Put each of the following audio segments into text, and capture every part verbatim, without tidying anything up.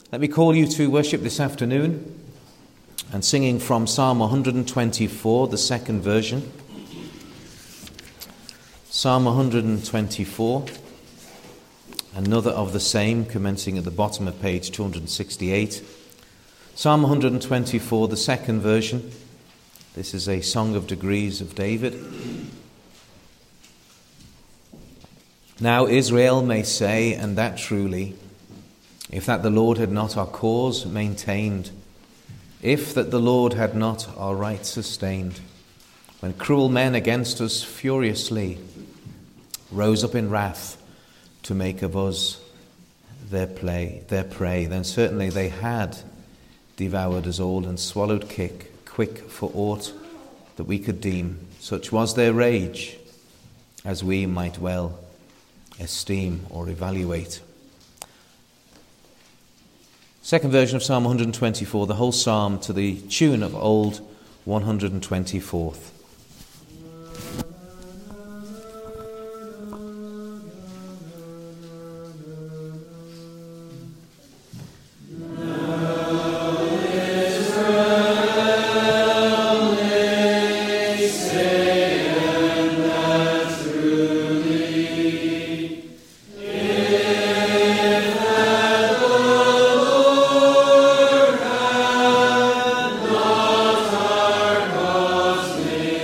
Let me call you to worship this afternoon and singing from Psalm one twenty-four, the second version. Psalm one twenty-four, another of the same, commencing at the bottom of page two hundred sixty-eight. Psalm one twenty-four, the second version. This is a song of degrees of David. Now Israel may say, and that truly, if that the Lord had not our cause maintained, if that the Lord had not our right sustained, when cruel men against us furiously rose up in wrath to make of us their play, their prey, then certainly they had devoured us all and swallowed kick, quick for aught that we could deem. Such was their rage, as we might well esteem or evaluate. Second version of Psalm one twenty-four, the whole psalm to the tune of old one twenty-fourth. Name.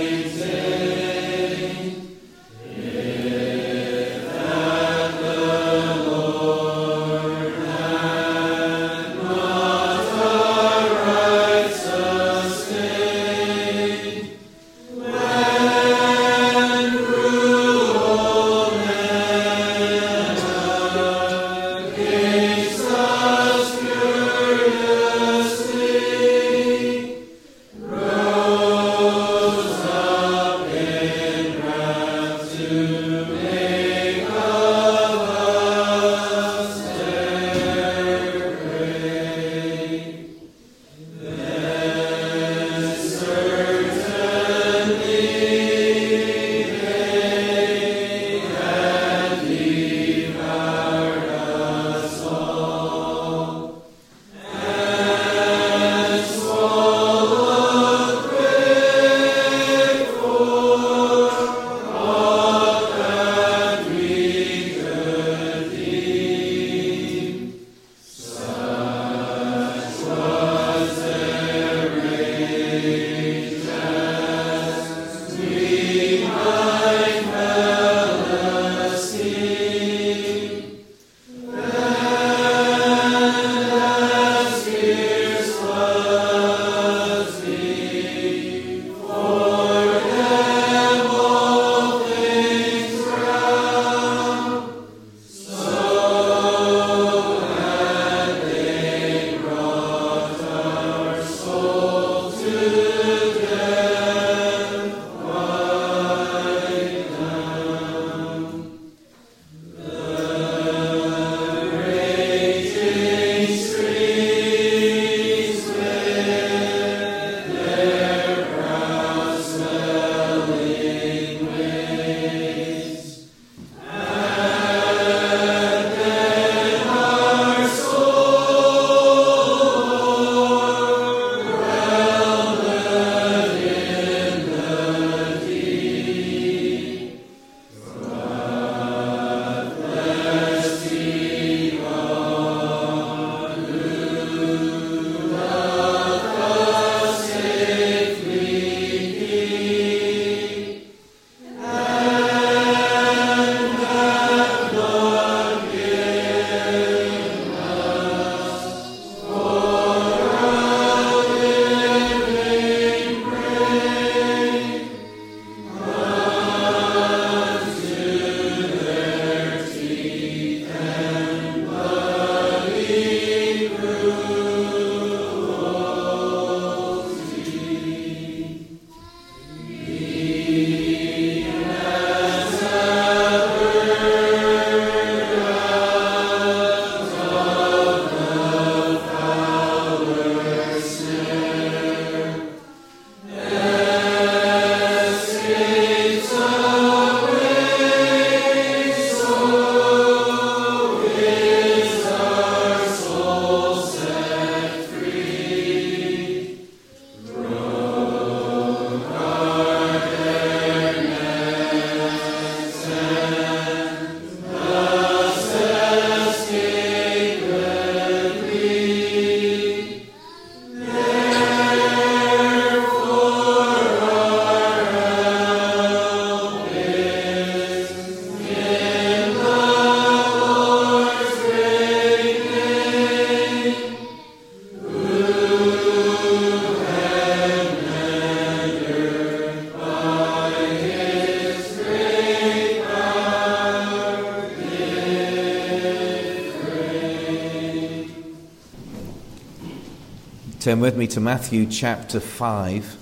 Turn with me to Matthew chapter five.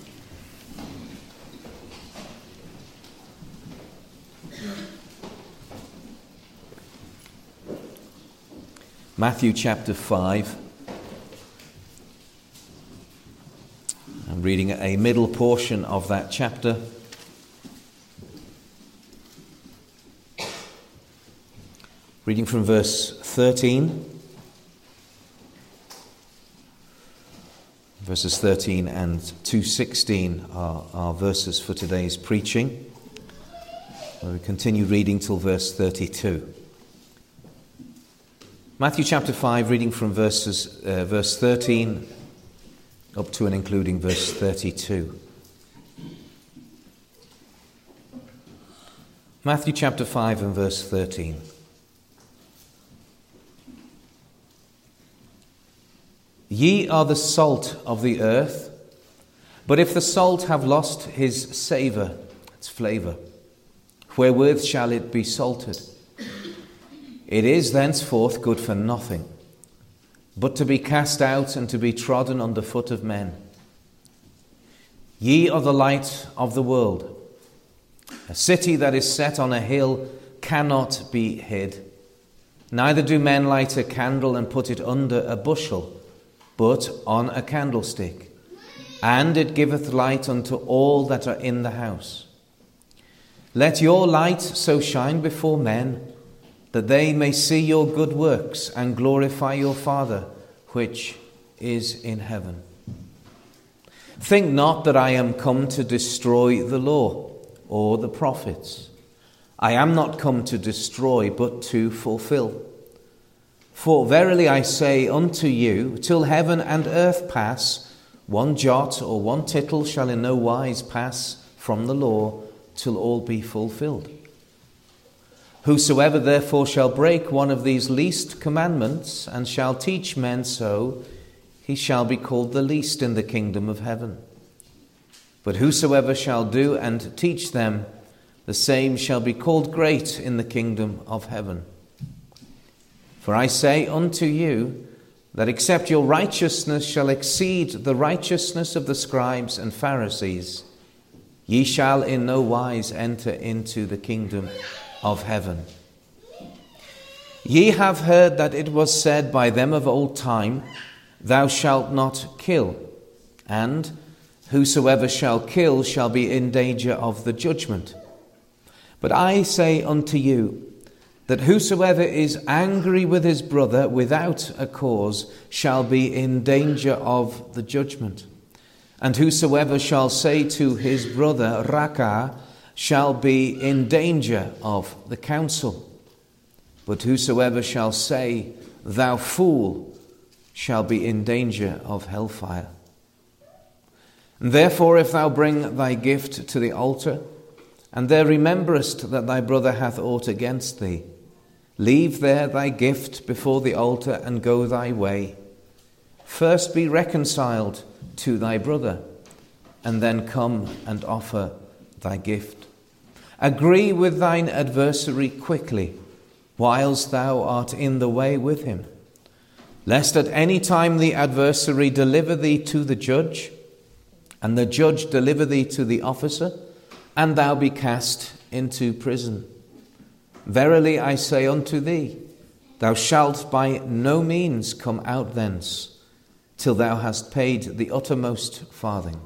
Matthew chapter five. I'm reading a middle portion of that chapter. Reading from verse thirteen. Verses thirteen and to sixteen are our verses for today's preaching. We continue reading till verse thirty-two. Matthew chapter five, reading from verses uh, verse thirteen up to and including verse thirty-two. Matthew chapter five and verse thirteen. Ye are the salt of the earth, but if the salt have lost his savour, its flavour, wherewith shall it be salted? It is thenceforth good for nothing, but to be cast out and to be trodden under foot of men. Ye are the light of the world. A city that is set on a hill cannot be hid. Neither do men light a candle and put it under a bushel, but on a candlestick, and it giveth light unto all that are in the house. Let your light so shine before men, that they may see your good works and glorify your Father which is in heaven. Think not that I am come to destroy the law or the prophets. I am not come to destroy, but to fulfill. For verily I say unto you, till heaven and earth pass, one jot or one tittle shall in no wise pass from the law, till all be fulfilled. Whosoever therefore shall break one of these least commandments, and shall teach men so, he shall be called the least in the kingdom of heaven. But whosoever shall do and teach them, the same shall be called great in the kingdom of heaven. For I say unto you, that except your righteousness shall exceed the righteousness of the scribes and Pharisees, ye shall in no wise enter into the kingdom of heaven. Ye have heard that it was said by them of old time, Thou shalt not kill, and whosoever shall kill shall be in danger of the judgment. But I say unto you, that whosoever is angry with his brother without a cause shall be in danger of the judgment. And whosoever shall say to his brother, Raka, shall be in danger of the council. But whosoever shall say, Thou fool, shall be in danger of hellfire. And therefore, if thou bring thy gift to the altar, and there rememberest that thy brother hath aught against thee, leave there thy gift before the altar and go thy way. First be reconciled to thy brother, and then come and offer thy gift. Agree with thine adversary quickly, whilst thou art in the way with him, lest at any time the adversary deliver thee to the judge, and the judge deliver thee to the officer, and thou be cast into prison. Verily I say unto thee, thou shalt by no means come out thence, till thou hast paid the uttermost farthing.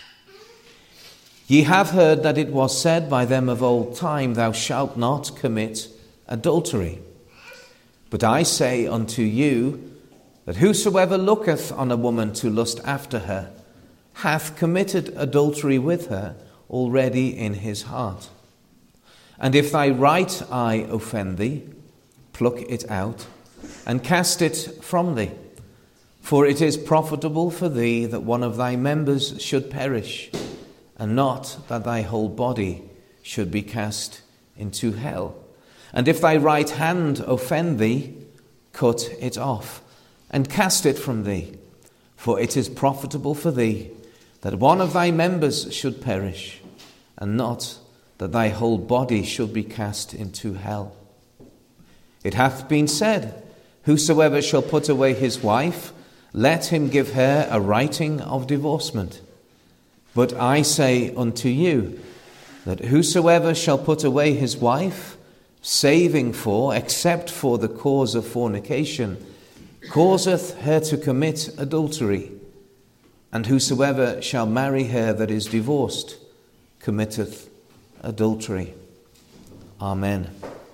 Ye have heard that it was said by them of old time, Thou shalt not commit adultery. But I say unto you, that whosoever looketh on a woman to lust after her, hath committed adultery with her already in his heart. And if thy right eye offend thee, pluck it out, and cast it from thee. For it is profitable for thee that one of thy members should perish, and not that thy whole body should be cast into hell. And if thy right hand offend thee, cut it off, and cast it from thee. For it is profitable for thee that one of thy members should perish, and not that thy whole body should be cast into hell. It hath been said, Whosoever shall put away his wife, let him give her a writing of divorcement. But I say unto you, that whosoever shall put away his wife, saving for, except for the cause of fornication, causeth her to commit adultery. And whosoever shall marry her that is divorced, committeth adultery. Amen.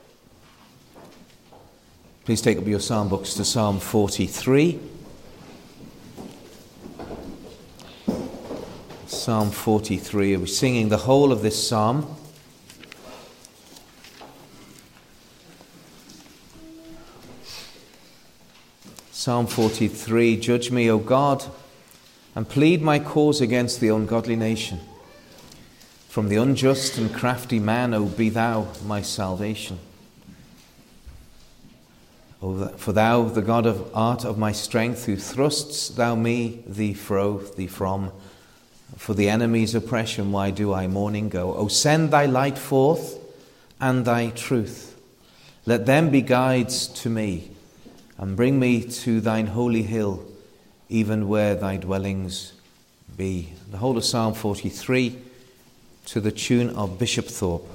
Please take up your psalm books to Psalm forty-three. Psalm forty-three. We're singing the whole of this psalm. Psalm forty-three. Judge me, O God, and plead my cause against the ungodly nation. From the unjust and crafty man, O be thou my salvation. O, for thou, the God of art of my strength, who thrustst thou me thee fro, thee from, for the enemy's oppression, why do I mourning go? O send thy light forth and thy truth. Let them be guides to me, and bring me to thine holy hill, even where thy dwellings be. The whole of Psalm forty-three to the tune of Bishop Thorpe.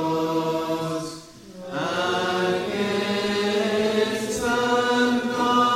God.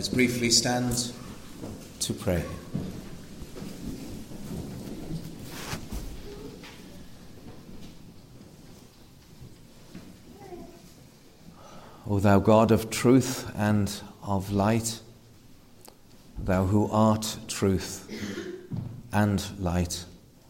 Let's briefly stand to pray. O thou God of truth and of light, thou who art truth and light,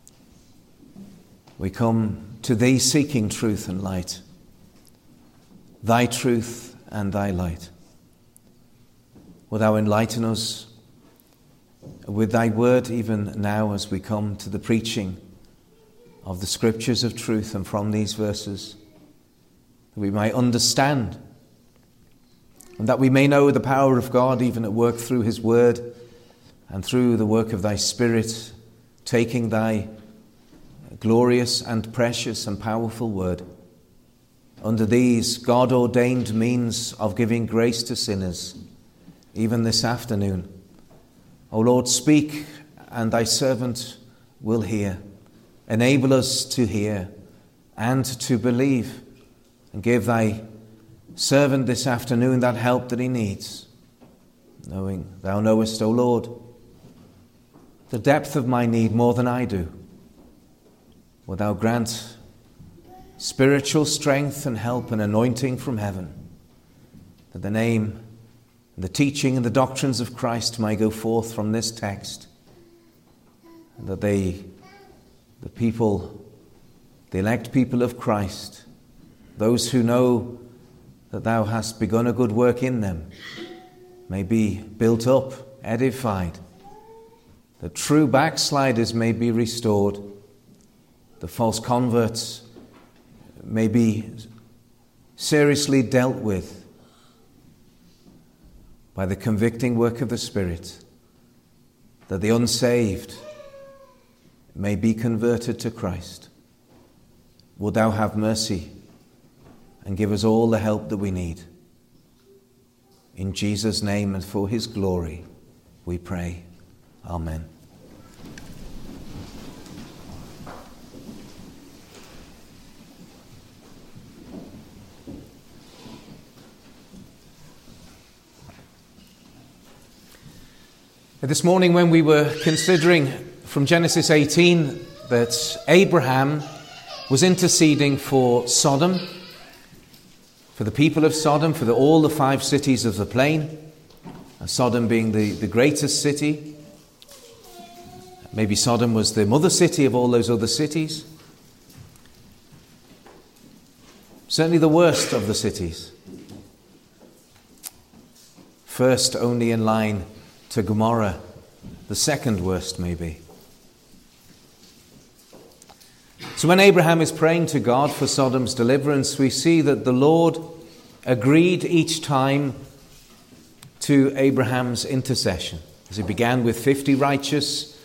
we come to thee seeking truth and light, thy truth and thy light. Will thou enlighten us with thy word even now as we come to the preaching of the scriptures of truth, and from these verses that we may understand and that we may know the power of God even at work through his word and through the work of thy Spirit, taking thy glorious and precious and powerful word under these God-ordained means of giving grace to sinners, even this afternoon. O Lord, speak, and thy servant will hear. Enable us to hear and to believe, and give thy servant this afternoon that help that he needs, knowing thou knowest, O Lord, the depth of my need more than I do. Will thou grant spiritual strength and help and anointing from heaven, that the name and the teaching and the doctrines of Christ may go forth from this text, and that they, the people, the elect people of Christ, those who know that thou hast begun a good work in them, may be built up, edified, the true backsliders may be restored, the false converts may be seriously dealt with by the convicting work of the Spirit, that the unsaved may be converted to Christ. Would thou have mercy and give us all the help that we need. In Jesus' name and for his glory, we pray. Amen. This morning, when we were considering from Genesis eighteen that Abraham was interceding for Sodom, for the people of Sodom, for the, all the five cities of the plain, and Sodom being the, the greatest city. Maybe Sodom was the mother city of all those other cities. Certainly the worst of the cities. First only in line to Gomorrah, the second worst maybe. So when Abraham is praying to God for Sodom's deliverance, we see that the Lord agreed each time to Abraham's intercession. As it began with fifty righteous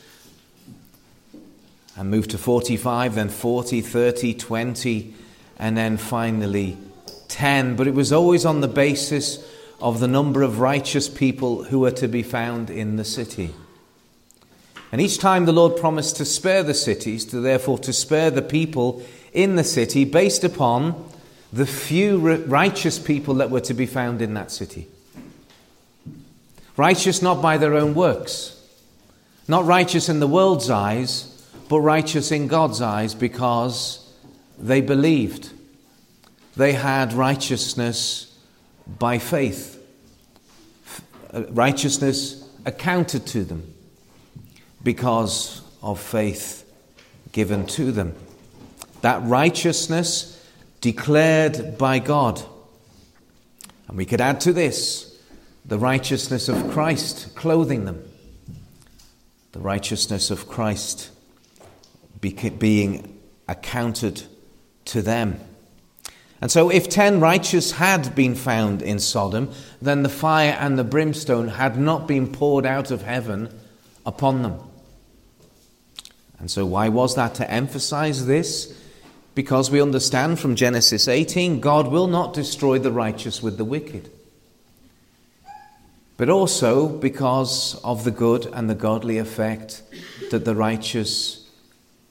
and moved to forty-five, then forty, thirty, twenty, and then finally ten. But it was always on the basis of the number of righteous people who were to be found in the city. And each time the Lord promised to spare the cities, to therefore to spare the people in the city based upon the few righteous people that were to be found in that city. Righteous not by their own works, not righteous in the world's eyes, but righteous in God's eyes because they believed. They had righteousness by faith. Righteousness accounted to them because of faith given to them. That righteousness declared by God. And we could add to this the righteousness of Christ clothing them. The righteousness of Christ being accounted to them. And so if ten righteous had been found in Sodom, then the fire and the brimstone had not been poured out of heaven upon them. And so why was that? To emphasize this? Because we understand from Genesis eighteen, God will not destroy the righteous with the wicked. But also because of the good and the godly effect that the righteous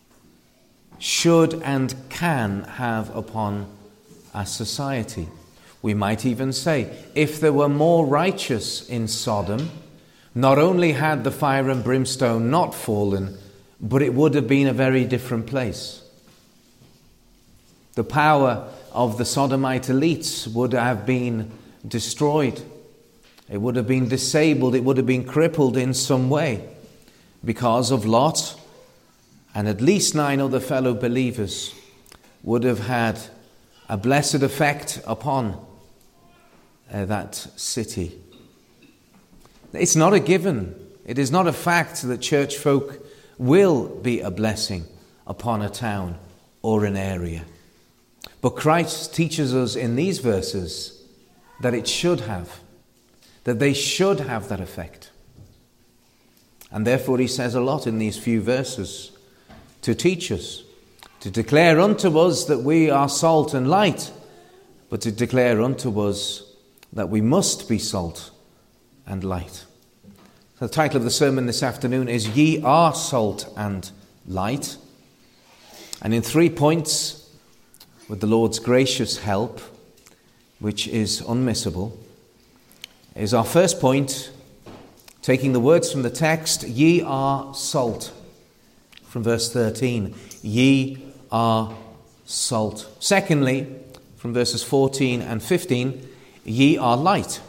should and can have upon a society. We might even say, if there were more righteous in Sodom, not only had the fire and brimstone not fallen, but it would have been a very different place. The power of the Sodomite elites would have been destroyed. It would have been disabled. It would have been crippled in some way because of Lot, and at least nine other fellow believers would have had a blessed effect upon uh, that city. It's not a given. It is not a fact that church folk will be a blessing upon a town or an area. But Christ teaches us in these verses that it should have, that they should have that effect. And therefore he says a lot in these few verses to teach us, to declare unto us that we are salt and light, but to declare unto us that we must be salt and light. The title of the sermon this afternoon is Ye Are Salt and Light. And in three points, with the Lord's gracious help, which is unmissable, is our first point, taking the words from the text, ye are salt, from verse thirteen. Ye are salt. Secondly, from verses fourteen and fifteen, ye are light.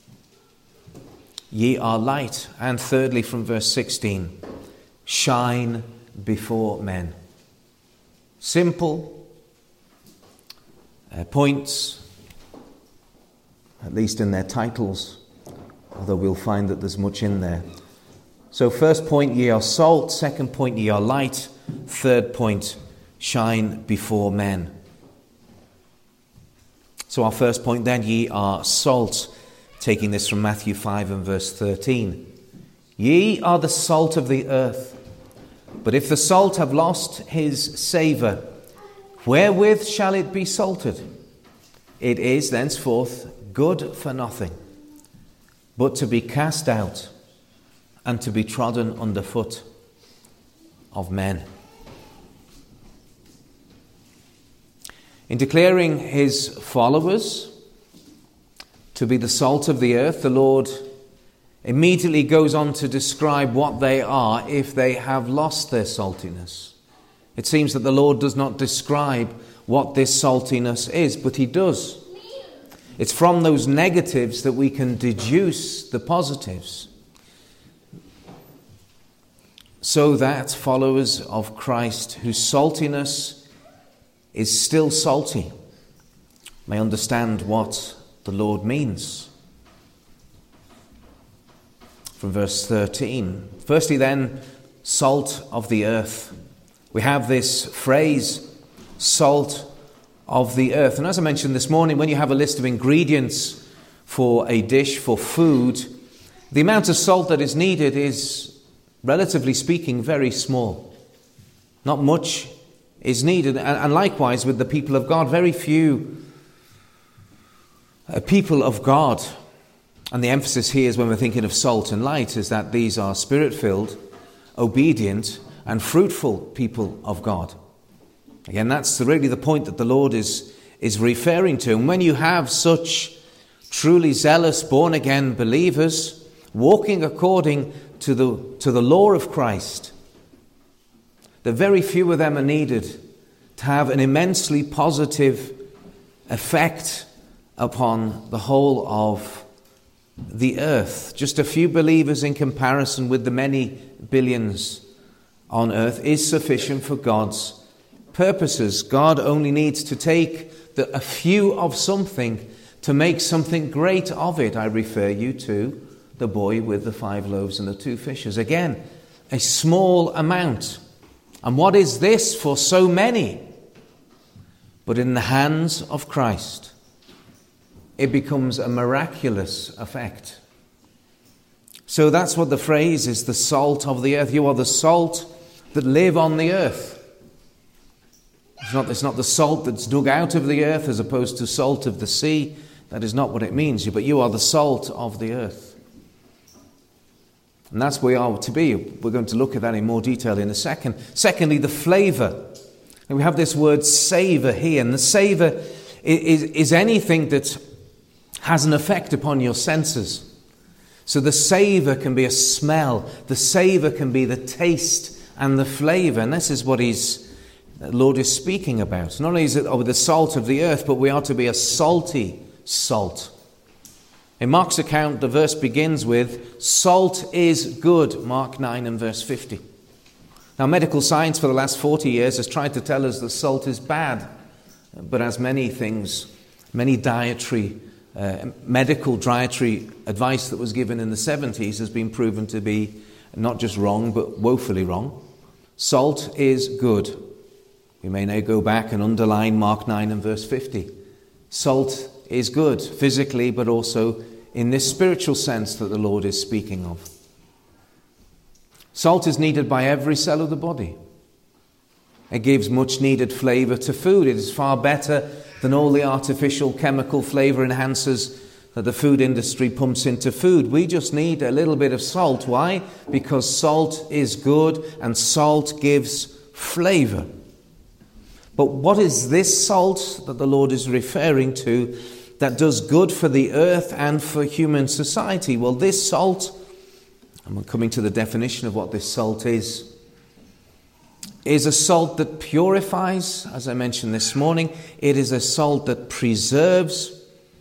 Ye are light. And thirdly, from verse sixteen, shine before men. Simple uh, points, at least in their titles, although we'll find that there's much in there. So first point, ye are salt. Second point, ye are light. Third point, shine before men. So our first point then, ye are salt, taking this from Matthew five and verse thirteen. Ye are the salt of the earth, but if the salt have lost his savour, wherewith shall it be salted? It is thenceforth good for nothing, but to be cast out and to be trodden under foot of men. In declaring his followers to be the salt of the earth, the Lord immediately goes on to describe what they are if they have lost their saltiness. It seems that the Lord does not describe what this saltiness is, but he does. It's from those negatives that we can deduce the positives, so that followers of Christ whose saltiness is still salty may understand what the Lord means. From verse thirteen. Firstly then, salt of the earth. We have this phrase, salt of the earth. And as I mentioned this morning, when you have a list of ingredients for a dish, for food, the amount of salt that is needed is, relatively speaking, very small. Not much is needed. And likewise with the people of God, very few uh, people of God. And the emphasis here is when we're thinking of salt and light is that these are spirit-filled, obedient, and fruitful people of God. Again, that's really the point that the Lord is, is referring to. And when you have such truly zealous, born-again believers walking according to the, to the law of Christ, that very few of them are needed to have an immensely positive effect upon the whole of the earth. Just a few believers in comparison with the many billions on earth is sufficient for God's purposes. God only needs to take the, a few of something to make something great of it. I refer you to the boy with the five loaves and the two fishes. Again, a small amount. And what is this for so many? But in the hands of Christ, it becomes a miraculous effect. So that's what the phrase is, the salt of the earth. You are the salt that live on the earth. It's not, it's not the salt that's dug out of the earth as opposed to salt of the sea. That is not what it means. But you are the salt of the earth. And that's where we are to be. We're going to look at that in more detail in a second. Secondly, the flavour. And we have this word savour here. And the savour is, is anything that has an effect upon your senses. So the savour can be a smell, the savour can be the taste and the flavour. And this is what he's, the Lord is speaking about. Not only is it oh, the salt of the earth, but we are to be a salty salt. In Mark's account, the verse begins with, salt is good, Mark nine and verse fifty. Now, medical science for the last forty years has tried to tell us that salt is bad. But as many things, many dietary Uh, medical dietary advice that was given in the seventies has been proven to be not just wrong, but woefully wrong. Salt is good. We may now go back and underline Mark nine and verse fifty. Salt is good, physically, but also in this spiritual sense that the Lord is speaking of. Salt is needed by every cell of the body. It gives much needed flavour to food. It is far better than all the artificial chemical flavour enhancers that the food industry pumps into food. We just need a little bit of salt. Why? Because salt is good and salt gives flavour. But what is this salt that the Lord is referring to that does good for the earth and for human society? Well, this salt, and we're coming to the definition of what this salt is, is a salt that purifies, as I mentioned this morning. It is a salt that preserves.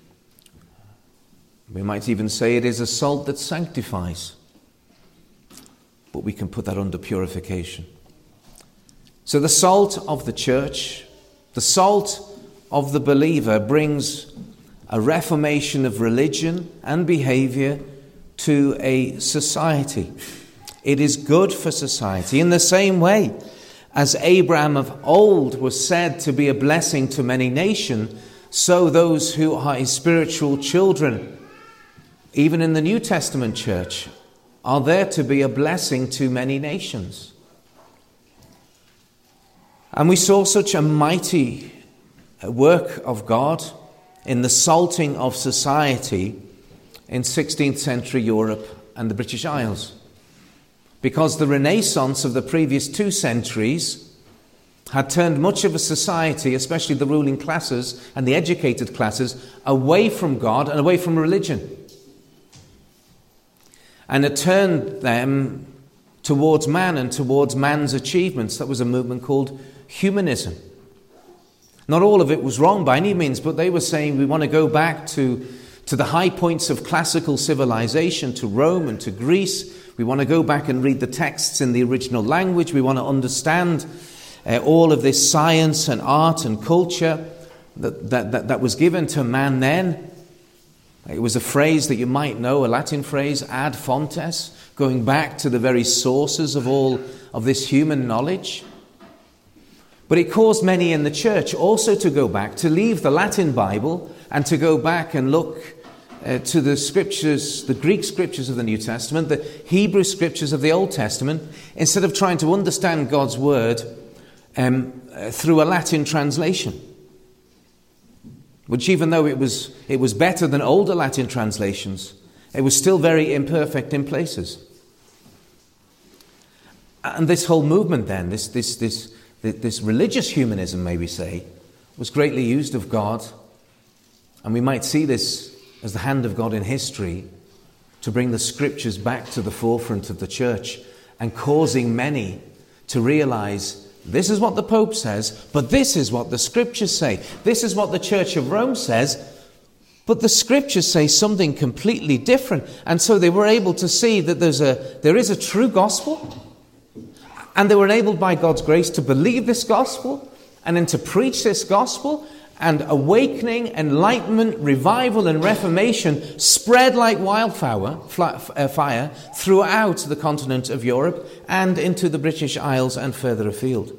We might even say it is a salt that sanctifies. But we can put that under purification. So the salt of the church, the salt of the believer, brings a reformation of religion and behavior to a society. It is good for society in the same way as Abraham of old was said to be a blessing to many nations, so those who are his spiritual children, even in the New Testament church, are there to be a blessing to many nations. And we saw such a mighty work of God in the salting of society in sixteenth century Europe and the British Isles. Because the Renaissance of the previous two centuries had turned much of a society, especially the ruling classes and the educated classes, away from God and away from religion. And it turned them towards man and towards man's achievements. That was a movement called humanism. Not all of it was wrong by any means, but they were saying we want to go back to, to the high points of classical civilization, to Rome and to Greece. We want to go back and read the texts in the original language. We want to understand uh, all of this science and art and culture that, that, that, that was given to man then. It was a phrase that you might know, a Latin phrase, ad fontes, going back to the very sources of all of this human knowledge. But it caused many in the church also to go back, to leave the Latin Bible and to go back and look Uh, to the scriptures, the Greek scriptures of the New Testament, the Hebrew scriptures of the Old Testament, instead of trying to understand God's word um, uh, through a Latin translation, which, even though it was it was better than older Latin translations, it was still very imperfect in places. And this whole movement then, this this this this religious humanism, may we say, was greatly used of God, and we might see this as the hand of God in history to bring the scriptures back to the forefront of the church and causing many to realize this is what the Pope says, but this is what the scriptures say. This is what the Church of Rome says, but the scriptures say something completely different. And so they were able to see that there's a there is a true gospel, and they were enabled by God's grace to believe this gospel and then to preach this gospel. And awakening, enlightenment, revival and reformation spread like wildfire fire throughout the continent of Europe and into the British Isles and further afield.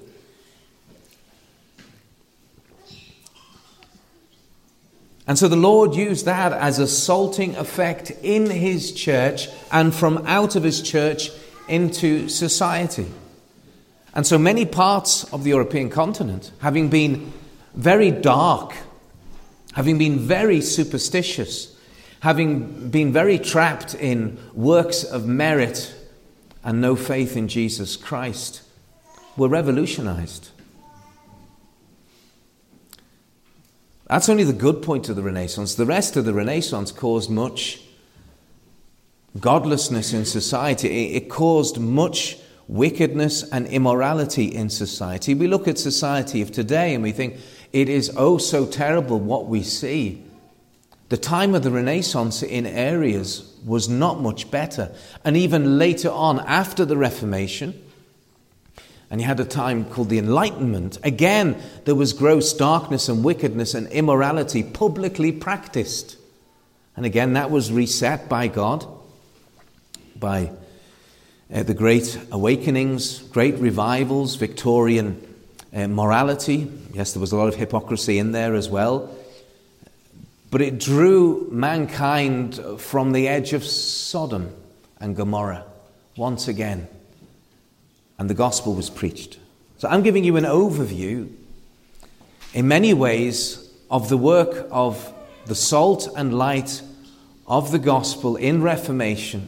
And so the Lord used that as a salting effect in his church and from out of his church into society. And so many parts of the European continent, having been very dark, having been very superstitious, having been very trapped in works of merit and no faith in Jesus Christ, were revolutionized. That's only the good point of the Renaissance. The rest of the Renaissance caused much godlessness in society. It caused much wickedness and immorality in society. We look at society of today and we think it is oh so terrible what we see. The time of the Renaissance in areas was not much better. And even later on, after the Reformation, and you had a time called the Enlightenment, again, there was gross darkness and wickedness and immorality publicly practiced. And again, that was reset by God, by uh, the great awakenings, great revivals, Victorian uh, morality. Yes, there was a lot of hypocrisy in there as well. But it drew mankind from the edge of Sodom and Gomorrah once again. And the gospel was preached. So I'm giving you an overview, in many ways, of the work of the salt and light of the gospel in Reformation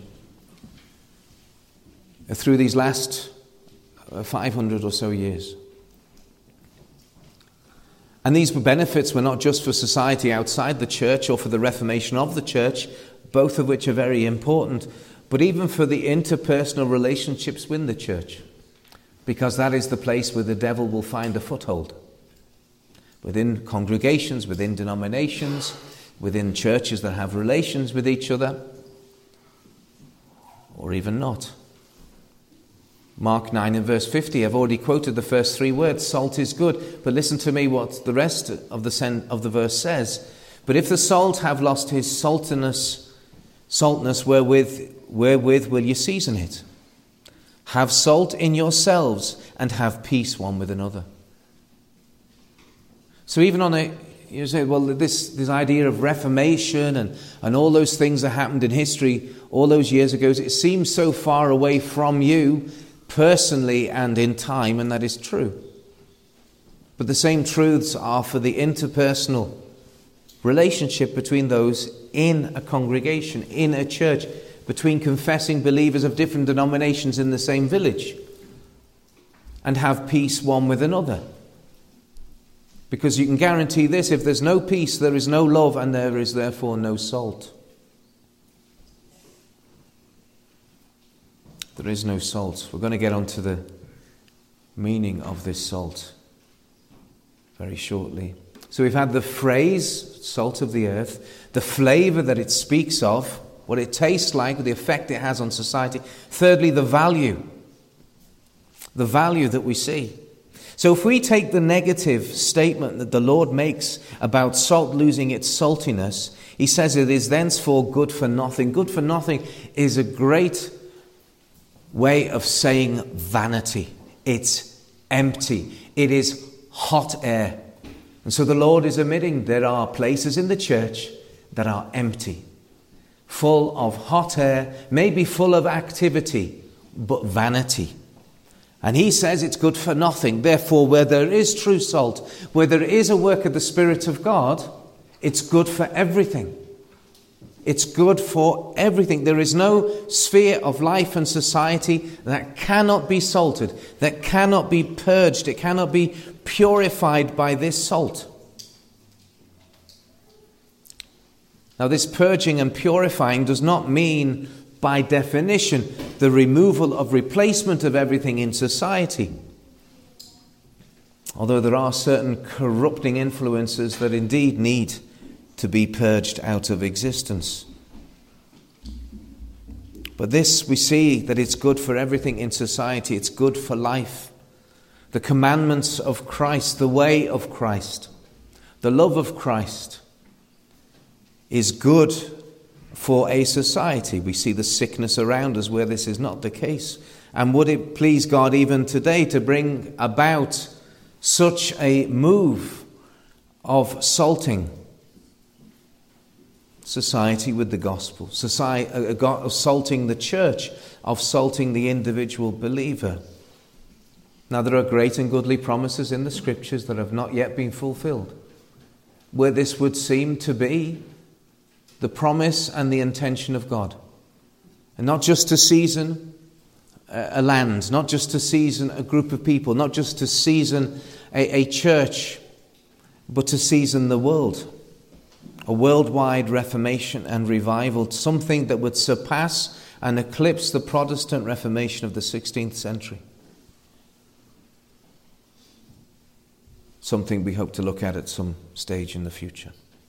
through these last five hundred or so years. And these benefits were not just for society outside the church or for the reformation of the church, both of which are very important, but even for the interpersonal relationships within the church, because that is the place where the devil will find a foothold. Within congregations, within denominations, within churches that have relations with each other, or even not. Mark nine and verse fifty, I've already quoted the first three words, salt is good. But listen to me what the rest of the sen- of the verse says. But if the salt have lost his saltiness, saltness, wherewith, wherewith will you season it? Have salt in yourselves and have peace one with another. So even on a, you say, well, this, this idea of reformation and, and all those things that happened in history all those years ago, it seems so far away from you personally and in time, and that is true. But the same truths are for the interpersonal relationship between those in a congregation, in a church, between confessing believers of different denominations in the same village, and have peace one with another. Because you can guarantee this, if there's no peace, there is no love, and there is therefore no salt. There is no salt. We're going to get on to the meaning of this salt very shortly. So we've had the phrase, salt of the earth, the flavour that it speaks of, what it tastes like, the effect it has on society. Thirdly, the value. The value that we see. So if we take the negative statement that the Lord makes about salt losing its saltiness, he says it is thenceforth good for nothing. Good for nothing is a great way of saying vanity. It's empty. It is hot air. And so the Lord is admitting there are places in the church that are empty, full of hot air, maybe full of activity, but vanity. And he says it's good for nothing. Therefore, where there is true salt, where there is a work of the Spirit of God, it's good for everything. It's good for everything. There is no sphere of life and society that cannot be salted, that cannot be purged, it cannot be purified by this salt. Now, this purging and purifying does not mean, by definition, the removal of replacement of everything in society. Although there are certain corrupting influences that indeed need to be purged out of existence. But this, we see that it's good for everything in society. It's good for life. The commandments of Christ, the way of Christ, the love of Christ is good for a society. We see the sickness around us where this is not the case. And would it please God even today to bring about such a move of salting society with the gospel, society, uh, of salting the church, of salting the individual believer? Now, there are great and goodly promises in the scriptures that have not yet been fulfilled, where this would seem to be the promise and the intention of God. And not just to season a land, not just to season a group of people, not just to season a, a church but to season the world. A worldwide reformation and revival, something that would surpass and eclipse the Protestant Reformation of the sixteenth century. Something we hope to look at at some stage in the future.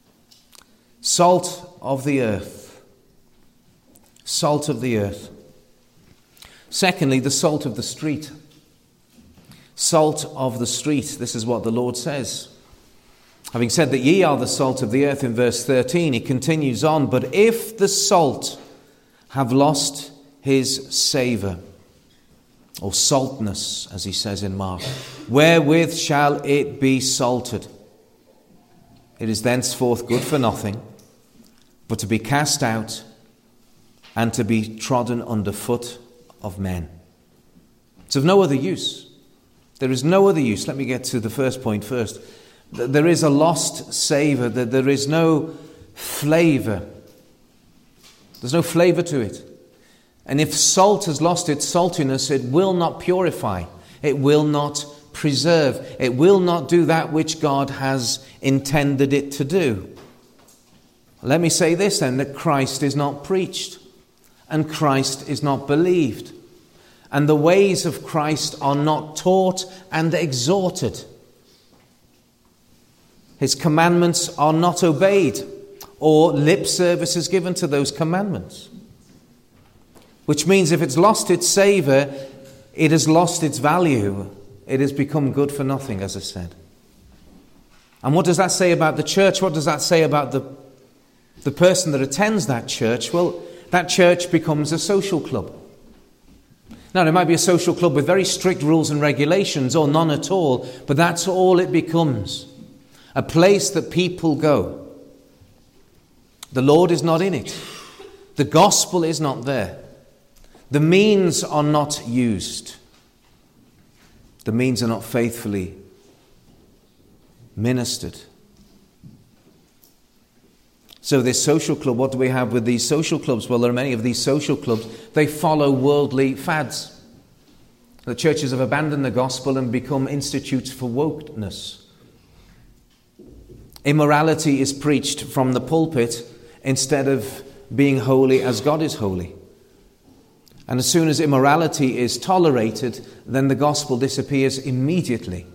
Salt of the earth. Salt of the earth. Secondly, the salt of the street. Salt of the street. This is what the Lord says. Having said that ye are the salt of the earth in verse thirteen, he continues on, but if the salt have lost his savour, or saltness, as he says in Mark, wherewith shall it be salted? It is thenceforth good for nothing, but to be cast out and to be trodden under foot of men. It's of no other use. There is no other use. Let me get to the first point first. There is a lost savour. There is no flavour. There's no flavour to it. And if salt has lost its saltiness, it will not purify. It will not preserve. It will not do that which God has intended it to do. Let me say this then, that Christ is not preached. And Christ is not believed. And the ways of Christ are not taught and exhorted. His commandments are not obeyed, or lip service is given to those commandments. Which means if it's lost its savour, it has lost its value. It has become good for nothing, as I said. And what does that say about the church? What does that say about the, the person that attends that church? Well, that church becomes a social club. Now, it might be a social club with very strict rules and regulations, or none at all, but that's all it becomes. A place that people go. The Lord is not in it. The gospel is not there. The means are not used. The means are not faithfully ministered. So this social club, what do we have with these social clubs? Well, there are many of these social clubs. They follow worldly fads. The churches have abandoned the gospel and become institutes for wokeness. Immorality is preached from the pulpit instead of being holy as God is holy. And as soon as immorality is tolerated, then the gospel disappears immediately.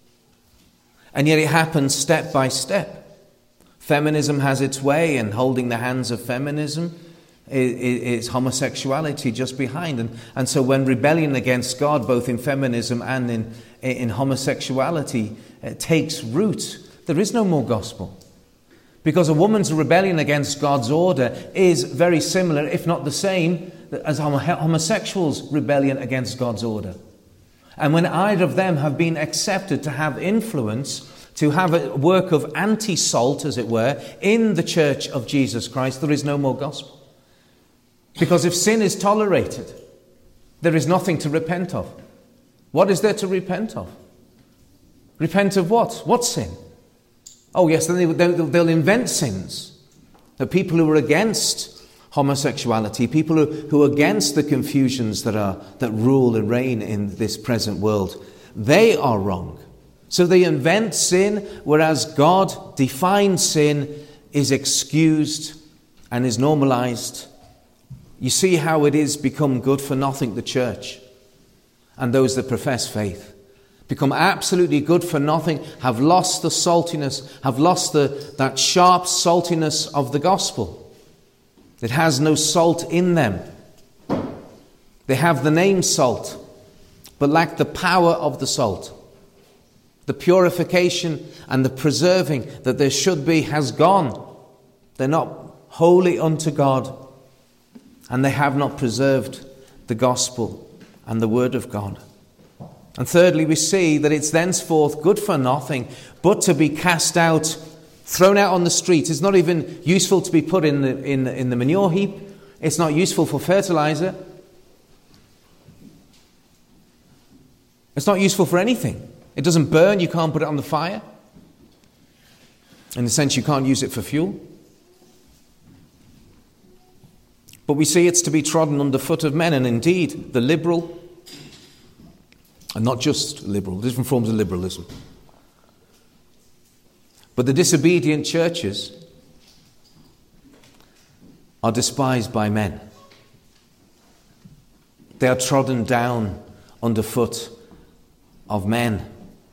And yet it happens step by step. Feminism has its way, and holding the hands of feminism is homosexuality just behind. And, and so when rebellion against God, both in feminism and in, in homosexuality, uh, takes root, there is no more gospel. Because a woman's rebellion against God's order is very similar, if not the same, as homosexuals' rebellion against God's order. And when either of them have been accepted to have influence, to have a work of anti-salt, as it were, in the church of Jesus Christ, there is no more gospel. Because if sin is tolerated, there is nothing to repent of. What is there to repent of? Repent of what? What sin? Oh yes, then they, they'll, they'll invent sins. The people who are against homosexuality, people who, who are against the confusions that are that rule and reign in this present world, they are wrong. So they invent sin, whereas God defines sin, is excused and is normalized. You see how it is become good for nothing, the church and those that profess faith. Become absolutely good for nothing, have lost the saltiness, have lost the, that sharp saltiness of the gospel. It has no salt in them. They have the name salt, but lack the power of the salt. The purification and the preserving that there should be has gone. They're not holy unto God, and they have not preserved the gospel and the word of God. And thirdly, we see that it's thenceforth good for nothing, but to be cast out, thrown out on the street. It's not even useful to be put in the, in, in the manure heap. It's not useful for fertilizer. It's not useful for anything. It doesn't burn. You can't put it on the fire. In the sense, you can't use it for fuel. But we see it's to be trodden underfoot of men, and indeed, the liberal, and not just liberal, different forms of liberalism, But the disobedient churches are despised by men. They are trodden down underfoot of men.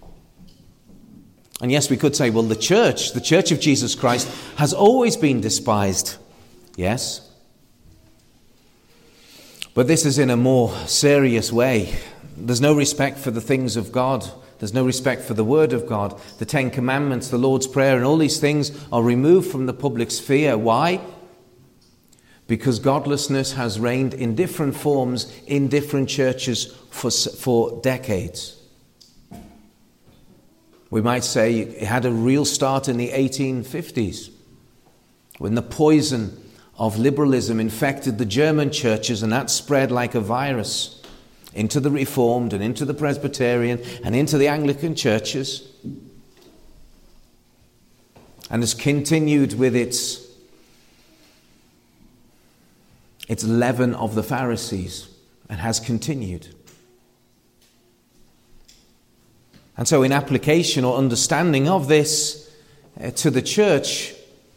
And yes, we could say, well, the church, the church of Jesus Christ, has always been despised. Yes. But this is in a more serious way. There's no respect for the things of God. There's no respect for the Word of God. The Ten Commandments, the Lord's Prayer, and all these things are removed from the public sphere. Why? Because godlessness has reigned in different forms in different churches for, for decades. We might say it had a real start in the eighteen fifties, when the poison of liberalism infected the German churches, and that spread like a virus into the Reformed and into the Presbyterian and into the Anglican churches, and has continued with its, its leaven of the Pharisees, and has continued. And so in application or understanding of this uh, to the church,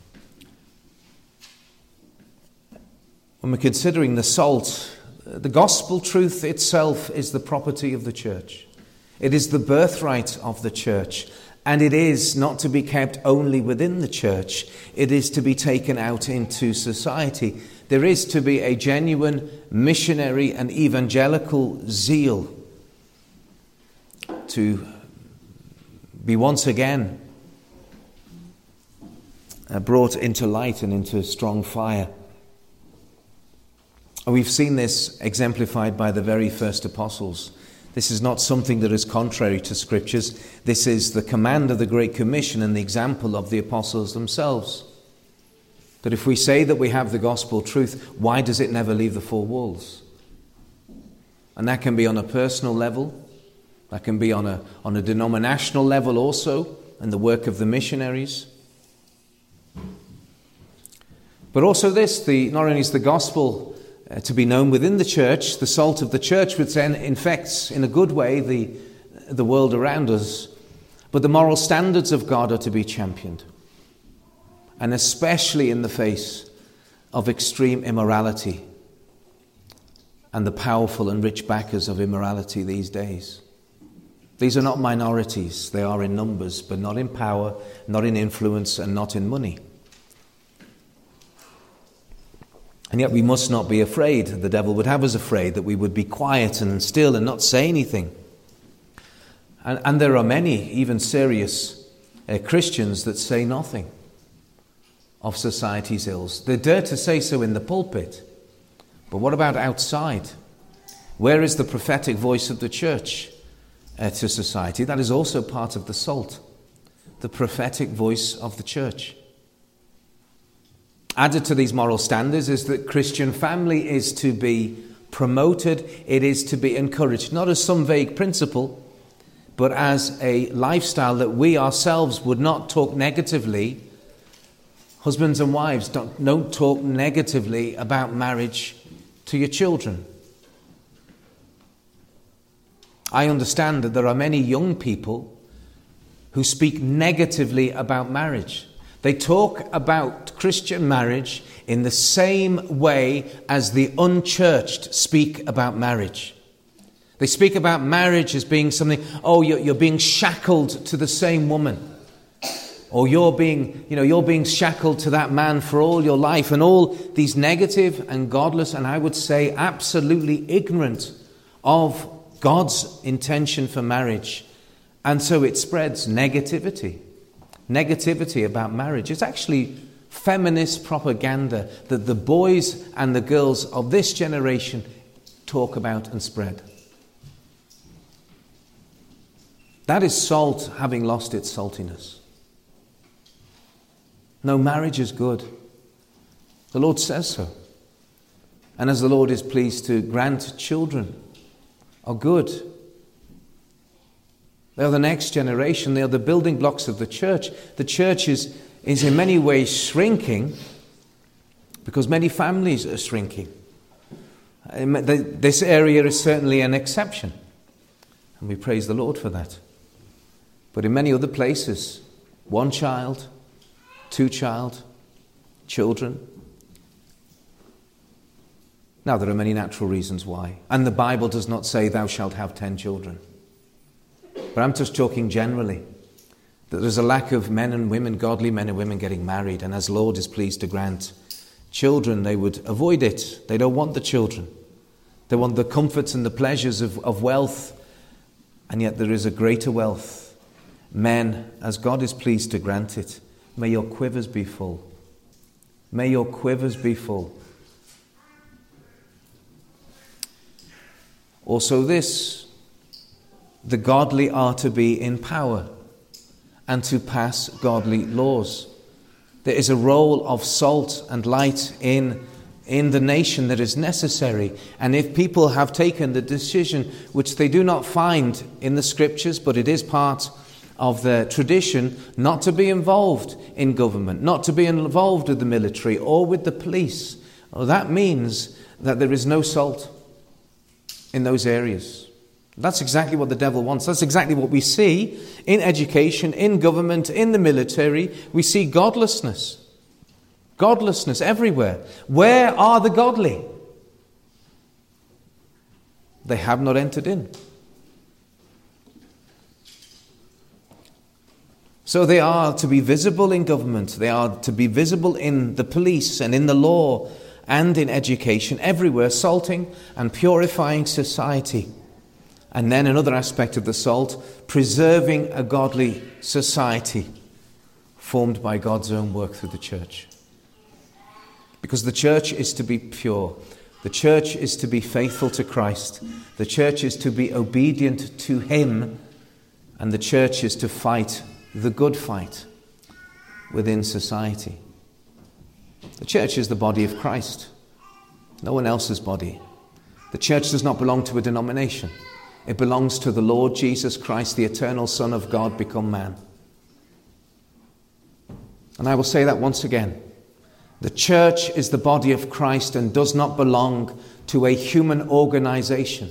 when we're considering the salt, the gospel truth itself is the property of the church. It is the birthright of the church. And it is not to be kept only within the church. It is to be taken out into society. There is to be a genuine missionary and evangelical zeal to be once again brought into light and into strong fire. We've seen this exemplified by the very first apostles. This is not something that is contrary to Scriptures. This is the command of the Great Commission and the example of the apostles themselves. That if we say that we have the gospel truth, why does it never leave the four walls? And that can be on a personal level. That can be on a, on a denominational level also, in the work of the missionaries. But also this, the, not only is the gospel uh, to be known within the church, the salt of the church, which then infects in a good way the, the world around us, but the moral standards of God are to be championed. And especially in the face of extreme immorality and the powerful and rich backers of immorality these days. These are not minorities. They are in numbers, but not in power, not in influence, and not in money. And yet we must not be afraid. The devil would have us afraid that we would be quiet and still and not say anything. And, and there are many, even serious uh, Christians that say nothing of society's ills. They dare to say so in the pulpit. But what about outside? Where is the prophetic voice of the church uh, to society? That is also part of the salt. The prophetic voice of the church. Added to these moral standards is that Christian family is to be promoted. It is to be encouraged, not as some vague principle, but as a lifestyle that we ourselves would not talk negatively. Husbands and wives, don't, don't talk negatively about marriage to your children. I understand that there are many young people who speak negatively about marriage. They talk about Christian marriage in the same way as the unchurched speak about marriage. They speak about marriage as being something, oh, you're, you're being shackled to the same woman. Or you're being, you know, you're being shackled to that man for all your life. And all these negative and godless, and I would say absolutely ignorant of God's intention for marriage. And so it spreads negativity. Negativity about marriage. It's actually feminist propaganda that the boys and the girls of this generation talk about and spread. That is salt having lost its saltiness. No, marriage is good. The Lord says so. And as the Lord is pleased to grant children are good. They are the next generation. They are the building blocks of the church. The church is, is in many ways shrinking because many families are shrinking. This area is certainly an exception. And we praise the Lord for that. But in many other places, One child, two child, children. Now, there are many natural reasons why. And the Bible does not say thou shalt have ten children. But I'm just talking generally. That there's a lack of men and women, godly men and women getting married. And as Lord is pleased to grant children, they would avoid it. They don't want the children. They want the comforts and the pleasures of, of wealth. And yet there is a greater wealth. Men, as God is pleased to grant it, may your quivers be full. May your quivers be full. Also this, the godly are to be in power and to pass godly laws. There is a role of salt and light in, in the nation that is necessary. And if people have taken the decision, which they do not find in the scriptures, but it is part of their tradition, not to be involved in government, not to be involved with the military or with the police, well, that means that there is no salt in those areas. That's exactly what the devil wants. That's exactly what we see in education, in government, in the military. We see godlessness. Godlessness everywhere. Where are the godly? They have not entered in. So they are to be visible in government. They are to be visible in the police and in the law and in education, everywhere, salting and purifying society. And then another aspect of the salt, preserving a godly society formed by God's own work through the church. Because the church is to be pure. The church is to be faithful to Christ. The church is to be obedient to Him. And the church is to fight the good fight within society. The church is the body of Christ. No one else's body. The church does not belong to a denomination. It belongs to the Lord Jesus Christ, the eternal Son of God, become man. And I will say that once again. The church is the body of Christ and does not belong to a human organization.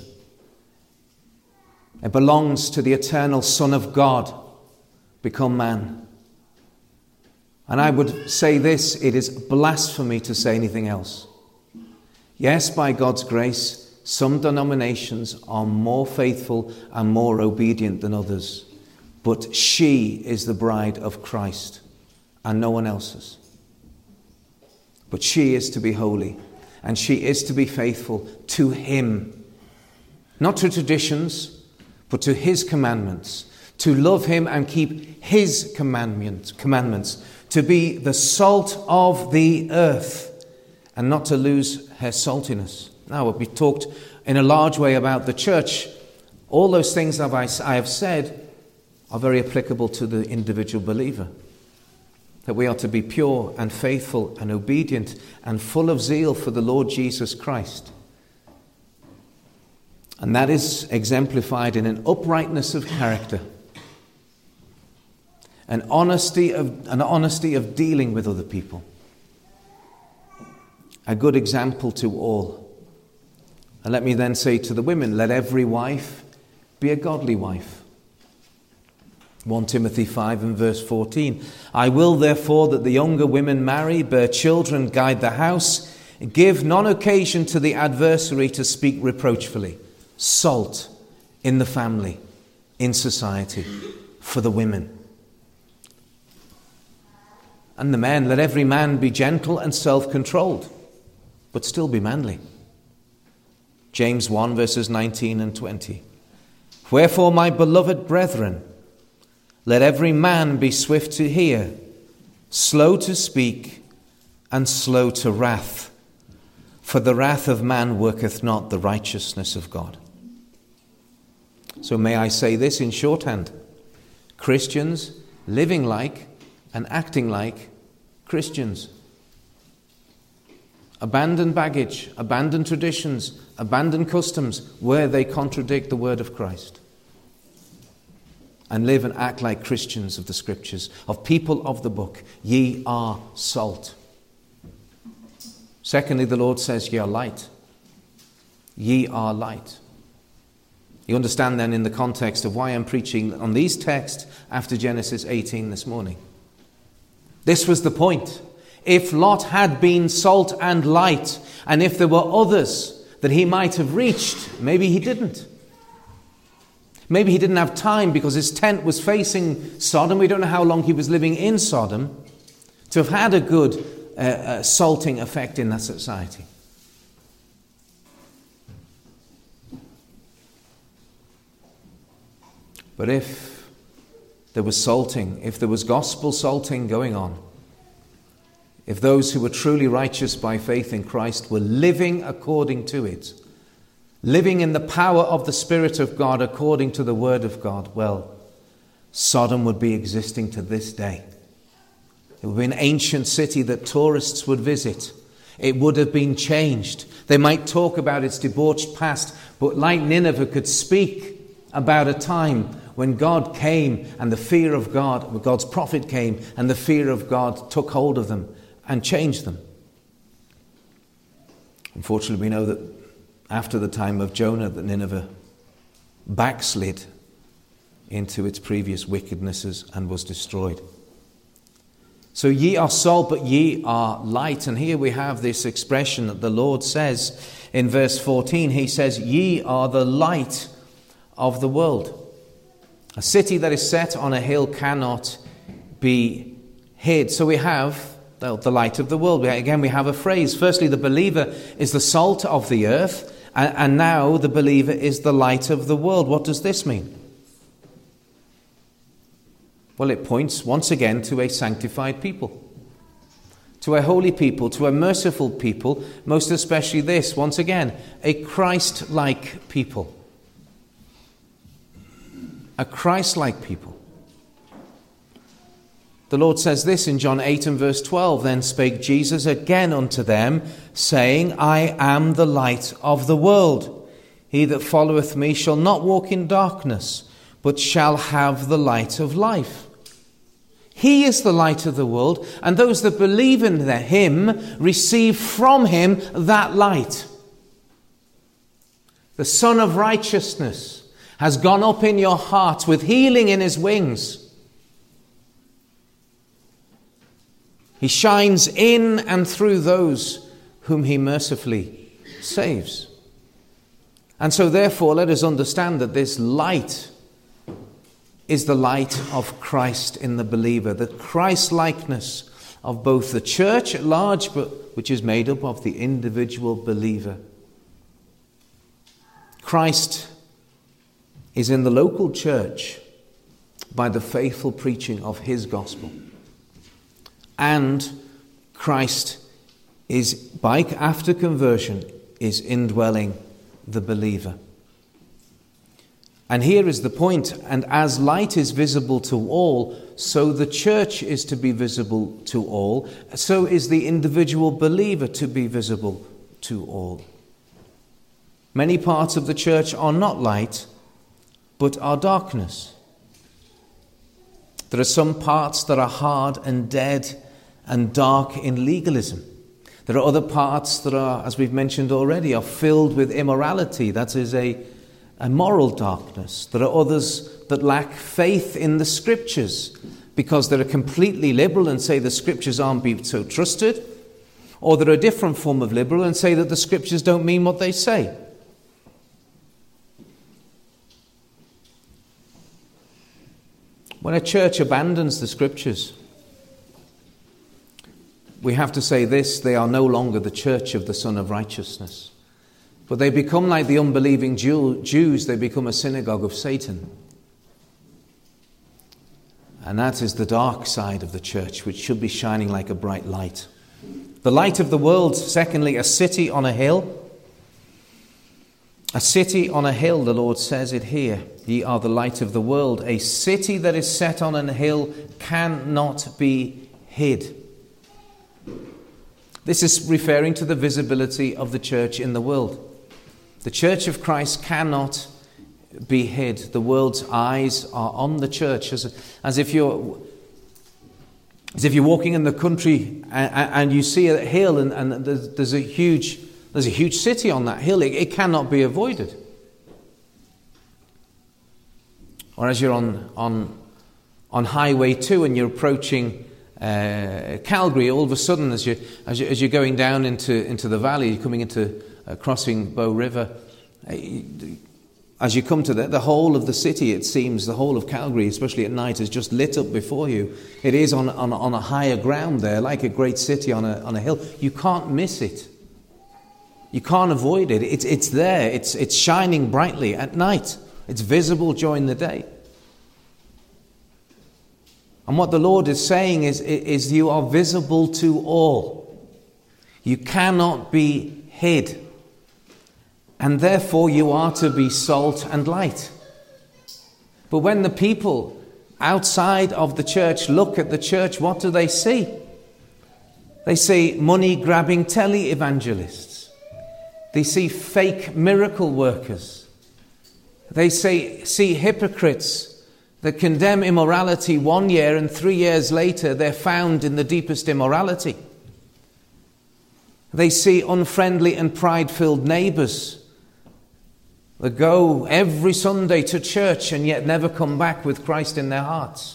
It belongs to the eternal Son of God, become man. And I would say this, it is blasphemy to say anything else. Yes, by God's grace, some denominations are more faithful and more obedient than others. But she is the bride of Christ and no one else's. But she is to be holy and she is to be faithful to Him. Not to traditions, but to His commandments. To love Him and keep His commandments, commandments. To be the salt of the earth and not to lose her saltiness. Now, we talked in a large way about the church. All those things that I have said are very applicable to the individual believer. That we are to be pure and faithful and obedient and full of zeal for the Lord Jesus Christ. And that is exemplified in an uprightness of character. An honesty of, an honesty of dealing with other people. A good example to all. And let me then say to the women, let every wife be a godly wife. First Timothy five and verse fourteen. I will therefore that the younger women marry, bear children, guide the house, give none occasion to the adversary to speak reproachfully. Salt in the family, in society, for the women. And the men, let every man be gentle and self-controlled, but still be manly. James one verses nineteen and twenty. Wherefore, my beloved brethren, let every man be swift to hear, slow to speak, and slow to wrath. For the wrath of man worketh not the righteousness of God. So may I say this in shorthand. Christians living like and acting like Christians. Abandon baggage, abandon traditions, abandon customs where they contradict the word of Christ. And live and act like Christians of the Scriptures, of people of the book. Ye are salt. Secondly, the Lord says, ye are light. Ye are light. You understand then in the context of why I'm preaching on these texts after Genesis eighteen this morning. This was the point. If Lot had been salt and light, and if there were others that he might have reached, maybe he didn't. Maybe he didn't have time because his tent was facing Sodom. We don't know how long he was living in Sodom to have had a good uh, uh, salting effect in that society. But if there was salting, if there was gospel salting going on, if those who were truly righteous by faith in Christ were living according to it, living in the power of the Spirit of God according to the Word of God, well, Sodom would be existing to this day. It would be an ancient city that tourists would visit. It would have been changed. They might talk about its debauched past, but like Nineveh could speak about a time when God came and the fear of God, when God's prophet came and the fear of God took hold of them and changed them. Unfortunately, we know that after the time of Jonah, that Nineveh backslid into its previous wickednesses and was destroyed. So ye are salt, but ye are light. And here we have this expression that the Lord says in verse fourteen. He says, ye are the light of the world. A city that is set on a hill cannot be hid. So we have the light of the world. Again, we have a phrase. Firstly, the believer is the salt of the earth. And now the believer is the light of the world. What does this mean? Well, it points once again to a sanctified people, to a holy people, to a merciful people, most especially this, once again, a Christ-like people. A Christ-like people. The Lord says this in John eight and verse twelve, then spake Jesus again unto them, saying, I am the light of the world. He that followeth me shall not walk in darkness, but shall have the light of life. He is the light of the world, and those that believe in him receive from him that light. The Son of Righteousness has gone up in your hearts with healing in his wings. He shines in and through those whom he mercifully saves. And so therefore, let us understand that this light is the light of Christ in the believer, the Christ-likeness of both the church at large, but which is made up of the individual believer. Christ is in the local church by the faithful preaching of his gospel. And Christ is, by after conversion, is indwelling the believer. And here is the point, and as light is visible to all, so the church is to be visible to all, so is the individual believer to be visible to all. Many parts of the church are not light, but are darkness. There are some parts that are hard and dead and dark in legalism. There are other parts that are, as we've mentioned already, are filled with immorality. That is a, a moral darkness. There are others that lack faith in the Scriptures because they're completely liberal and say the Scriptures aren't be so trusted. Or they're a different form of liberal and say that the Scriptures don't mean what they say. When a church abandons the Scriptures, we have to say this: they are no longer the church of the Son of Righteousness. But they become like the unbelieving Jew, Jews, they become a synagogue of Satan. And that is the dark side of the church, which should be shining like a bright light. The light of the world, secondly, a city on a hill. A city on a hill, the Lord says it here. Ye are the light of the world. A city that is set on an hill cannot be hid. This is referring to the visibility of the church in the world. The church of Christ cannot be hid. The world's eyes are on the church, as, as if you're as if you're walking in the country and, and you see a hill and, and there's, there's a huge there's a huge city on that hill. It, it cannot be avoided. Or as you're on on on Highway two and you're approaching uh, Calgary, all of a sudden as you as you as you're going down into into the valley, you're coming into uh, crossing Bow River. Uh, As you come to the, the whole of the city, it seems, the whole of Calgary, especially at night, is just lit up before you. It is on, on, on a higher ground there, like a great city on a, on a hill. You can't miss it. You can't avoid it. It's, it's there. It's, it's shining brightly at night. It's visible during the day. And what the Lord is saying is, is you are visible to all. You cannot be hid. And therefore you are to be salt and light. But when the people outside of the church look at the church, what do they see? They see money-grabbing tele-evangelists. They see fake miracle workers. They say, see hypocrites that condemn immorality one year and three years later they're found in the deepest immorality. They see unfriendly and pride-filled neighbours that go every Sunday to church and yet never come back with Christ in their hearts.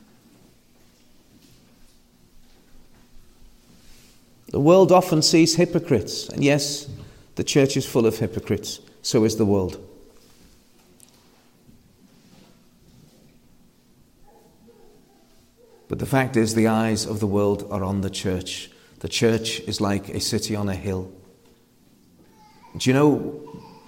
The world often sees hypocrites, and yes, the church is full of hypocrites. So is the world. But the fact is, the eyes of the world are on the church. The church is like a city on a hill. Do you know,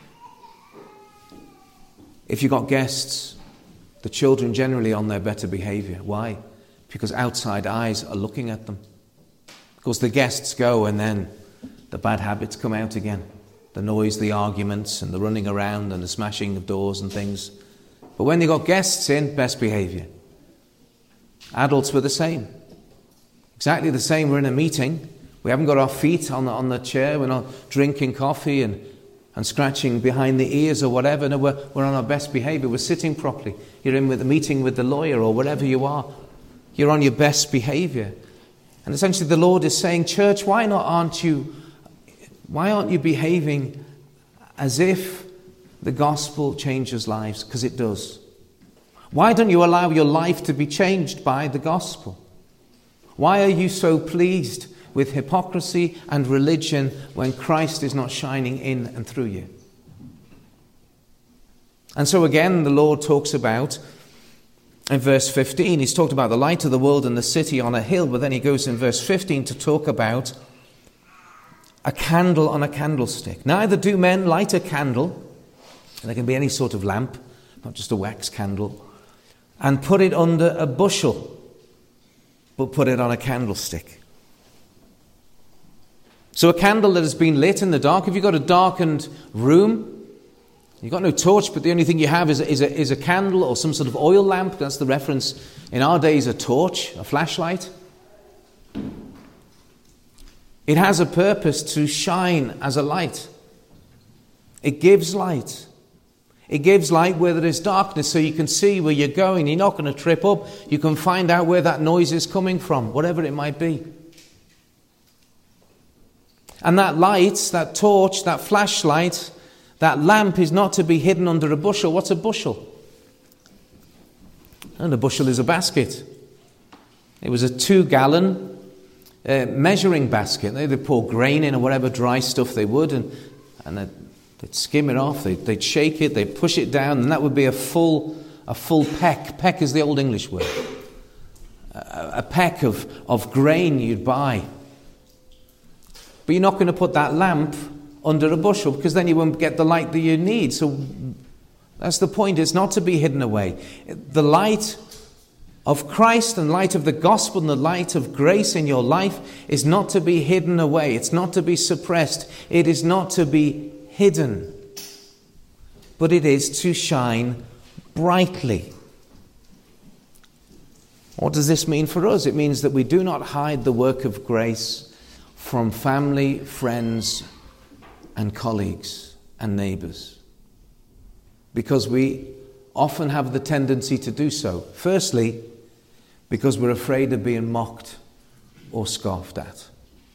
if you've got guests, the children generally on their better behaviour. Why? Because outside eyes are looking at them. Because the guests go and then the bad habits come out again. The noise, the arguments, and the running around and the smashing of doors and things. But when you've got guests in, best behaviour. Adults were the same. Exactly the same. We're in a meeting. We haven't got our feet on the, on the chair. We're not drinking coffee and and scratching behind the ears or whatever. No, we're, we're on our best behaviour. We're sitting properly. You're in with a meeting with the lawyer or whatever you are. You're on your best behaviour. And essentially the Lord is saying, church, why not aren't you, why aren't you behaving as if the gospel changes lives? Because it does. Why don't you allow your life to be changed by the gospel? Why are you so pleased with hypocrisy and religion when Christ is not shining in and through you? And so again, the Lord talks about, in verse fifteen, he's talked about the light of the world and the city on a hill, but then he goes in verse fifteen to talk about a candle on a candlestick. Neither do men light a candle, and there can be any sort of lamp, not just a wax candle, and put it under a bushel, but put it on a candlestick. So a candle that has been lit in the dark, if you've got a darkened room, you've got no torch, but the only thing you have is a, is a, is a candle or some sort of oil lamp. That's the reference in our days, a torch, a flashlight. It has a purpose to shine as a light. It gives light. It gives light where there is darkness so you can see where you're going. You're not going to trip up. You can find out where that noise is coming from, whatever it might be. And that light, that torch, that flashlight, that lamp is not to be hidden under a bushel. What's a bushel? And a bushel is a basket. It was a two-gallon uh, measuring basket. They'd pour grain in or whatever dry stuff they would, and, and they'd, they'd skim it off, they'd, they'd shake it, they'd push it down, and that would be a full a full peck. Peck is the old English word. A, a peck of, of grain you'd buy. But you're not going to put that lamp under a bushel because then you won't get the light that you need. So that's the point. It's not to be hidden away. The light of Christ and light of the gospel and the light of grace in your life is not to be hidden away. It's not to be suppressed. It is not to be hidden. But it is to shine brightly. What does this mean for us? It means that we do not hide the work of grace from family, friends, and colleagues and neighbours. Because we often have the tendency to do so. Firstly, because we're afraid of being mocked or scoffed at,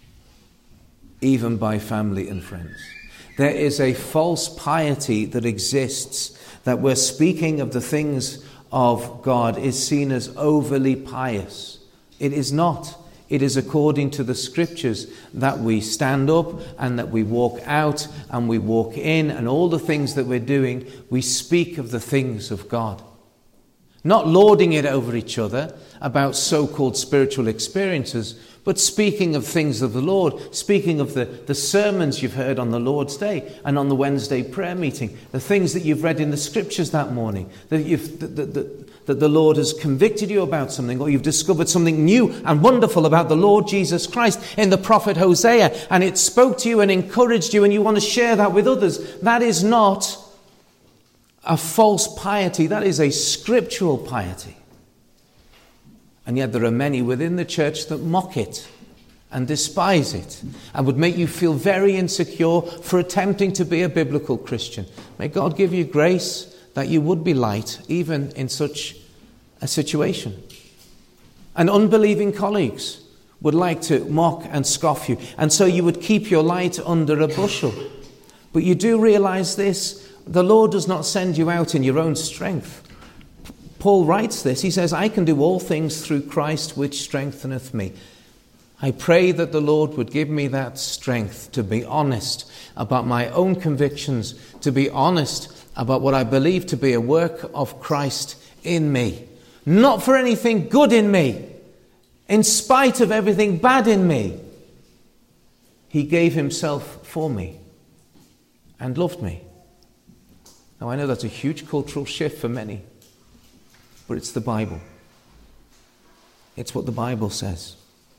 even by family and friends. There is a false piety that exists, that we're speaking of the things of God is seen as overly pious. It is not. It is according to the Scriptures that we stand up and that we walk out and we walk in, and all the things that we're doing, we speak of the things of God. Not lording it over each other about so-called spiritual experiences, but speaking of things of the Lord, speaking of the, the sermons you've heard on the Lord's Day and on the Wednesday prayer meeting, the things that you've read in the Scriptures that morning, that you've that, that, that, that the Lord has convicted you about something, or you've discovered something new and wonderful about the Lord Jesus Christ in the prophet Hosea, and it spoke to you and encouraged you, and you want to share that with others. That is not a false piety. That is a scriptural piety. And yet there are many within the church that mock it and despise it and would make you feel very insecure for attempting to be a biblical Christian. May God give you grace that you would be light even in such a situation. And unbelieving colleagues would like to mock and scoff you, and so you would keep your light under a bushel. But you do realize this: the Lord does not send you out in your own strength. Paul writes this. He says, I can do all things through Christ which strengtheneth me. I pray that the Lord would give me that strength to be honest about my own convictions, to be honest about what I believe to be a work of Christ in me. Not for anything good in me, in spite of everything bad in me. He gave himself for me and loved me. Now, I know that's a huge cultural shift for many, but it's the Bible. It's what the Bible says.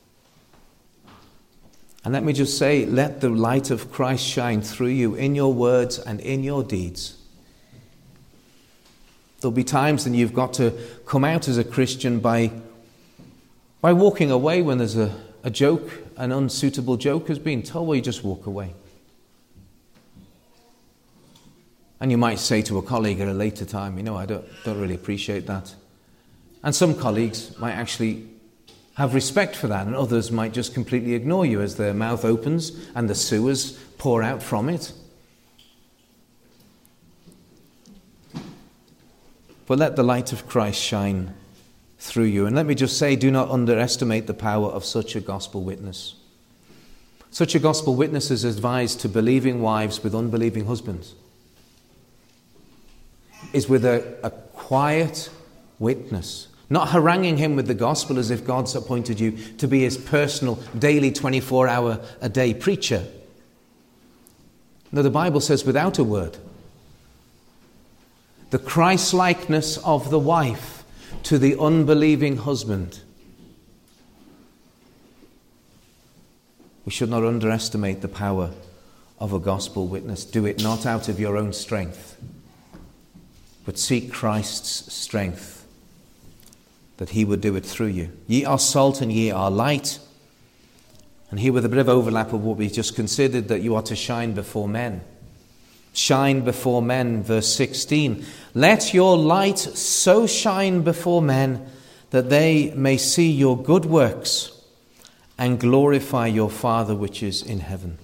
And let me just say, let the light of Christ shine through you in your words and in your deeds. There'll be times when you've got to come out as a Christian by, by walking away when there's a, a joke, an unsuitable joke has been told. Well, you just walk away. And you might say to a colleague at a later time, you know, I don't, don't really appreciate that. And some colleagues might actually have respect for that, and others might just completely ignore you as their mouth opens and the sewers pour out from it. But let the light of Christ shine through you. And let me just say, do not underestimate the power of such a gospel witness. Such a gospel witness is advised to believing wives with unbelieving husbands. Is with a, a quiet witness, not haranguing him with the gospel as if God's appointed you to be his personal, daily, twenty-four hour a day preacher. No, the Bible says without a word. The Christ-likeness of the wife to the unbelieving husband. We should not underestimate the power of a gospel witness. Do it not out of your own strength, but seek Christ's strength, that he would do it through you. Ye are salt and ye are light. And here with a bit of overlap of what we just considered, that you are to shine before men. Shine before men, verse sixteen. Let your light so shine before men that they may see your good works and glorify your Father which is in heaven.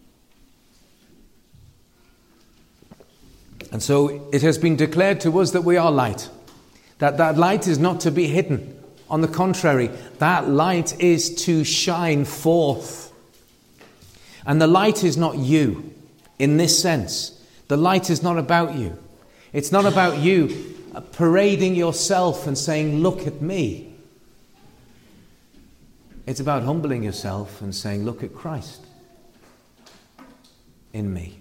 And so it has been declared to us that we are light. That that light is not to be hidden. On the contrary, that light is to shine forth. And the light is not you in this sense. The light is not about you. It's not about you parading yourself and saying, look at me. It's about humbling yourself and saying, look at Christ in me.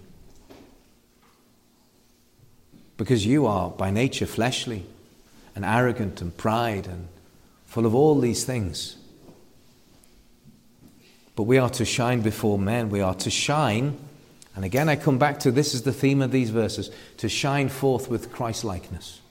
Because you are by nature fleshly and arrogant and pride and full of all these things. But we are to shine before men. We are to shine, and again I come back to this is the theme of these verses, to shine forth with Christ-likeness.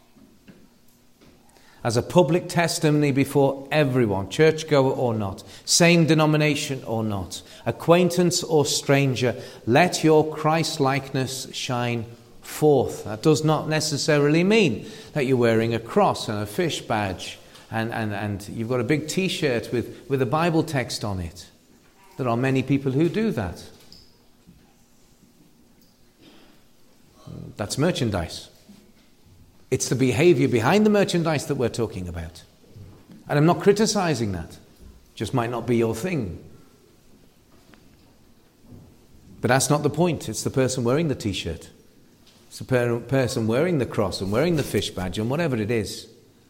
As a public testimony before everyone, churchgoer or not, same denomination or not, acquaintance or stranger, let your Christ-likeness shine forth. That does not necessarily mean that you're wearing a cross and a fish badge and, and, and you've got a big t-shirt with, with a Bible text on it. There are many people who do that. That's merchandise. It's the behavior behind the merchandise that we're talking about. And I'm not criticizing that. Just might not be your thing. But that's not the point. It's the person wearing the t-shirt. It's the per- person wearing the cross and wearing the fish badge and whatever it is.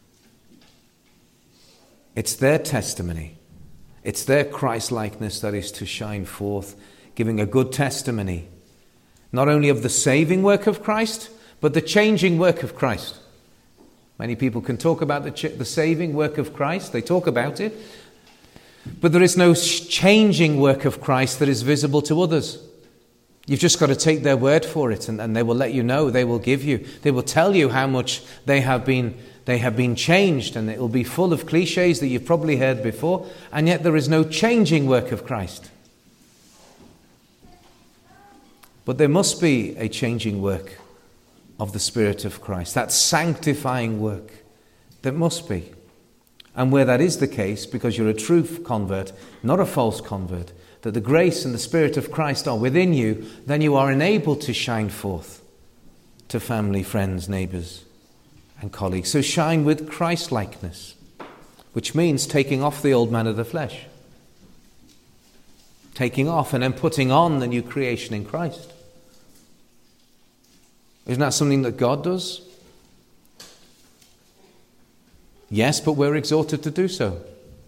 It's their testimony. It's their Christ-likeness that is to shine forth, giving a good testimony, not only of the saving work of Christ, but the changing work of Christ. Many people can talk about the, ch- the saving work of Christ. They talk about it. But there is no changing work of Christ that is visible to others. You've just got to take their word for it, and, and they will let you know, they will give you, they will tell you how much they have been they have been changed, and it will be full of cliches that you've probably heard before, and yet there is no changing work of Christ. But there must be a changing work of the Spirit of Christ, that sanctifying work. There must be. And where that is the case, because you're a true convert, not a false convert, that the grace and the Spirit of Christ are within you, then you are enabled to shine forth to family, friends, neighbours and colleagues. So shine with Christ-likeness, which means taking off the old man of the flesh. Taking off and then putting on the new creation in Christ. Isn't that something that God does? Yes, but we're exhorted to do so.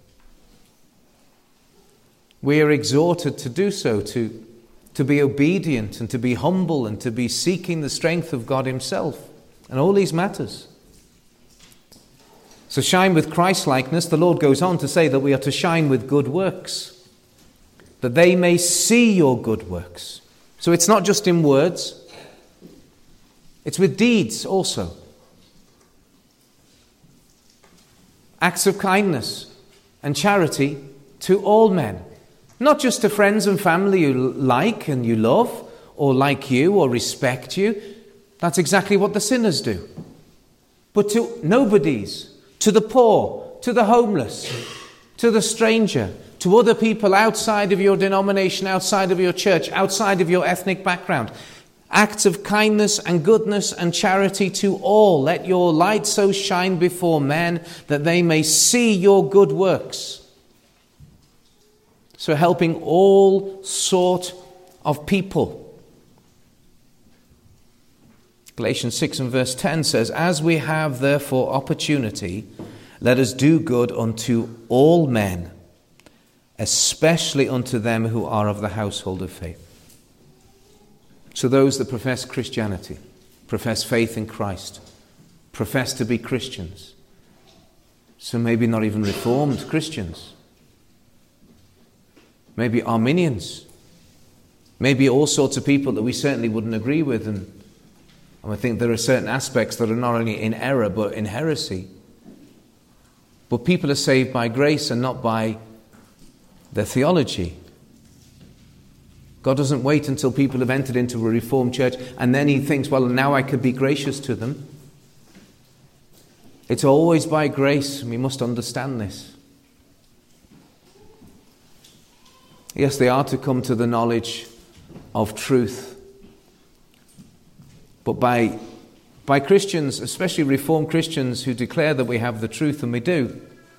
We are exhorted to do so, to, to be obedient and to be humble and to be seeking the strength of God himself and all these matters. So shine with Christ-likeness. The Lord goes on to say that we are to shine with good works, that they may see your good works. So it's not just in words, it's with deeds also. Acts of kindness and charity to all men. Not just to friends and family you like and you love, or like you or respect you. That's exactly what the sinners do. But to nobodies, to the poor, to the homeless, to the stranger, to other people outside of your denomination, outside of your church, outside of your ethnic background. Acts of kindness and goodness and charity to all. Let your light so shine before men that they may see your good works. So helping all sort of people. Galatians six and verse ten says, as we have therefore opportunity, let us do good unto all men, especially unto them who are of the household of faith. So those that profess Christianity, profess faith in Christ, profess to be Christians. So maybe not even Reformed Christians. Maybe Arminians. Maybe all sorts of people that we certainly wouldn't agree with. And, and I think there are certain aspects that are not only in error but in heresy. But people are saved by grace and not by their theology. God doesn't wait until people have entered into a Reformed church and then he thinks, well, now I could be gracious to them. It's always by grace, and we must understand this. Yes, they are to come to the knowledge of truth. But by, by Christians, especially Reformed Christians who declare that we have the truth, and we do,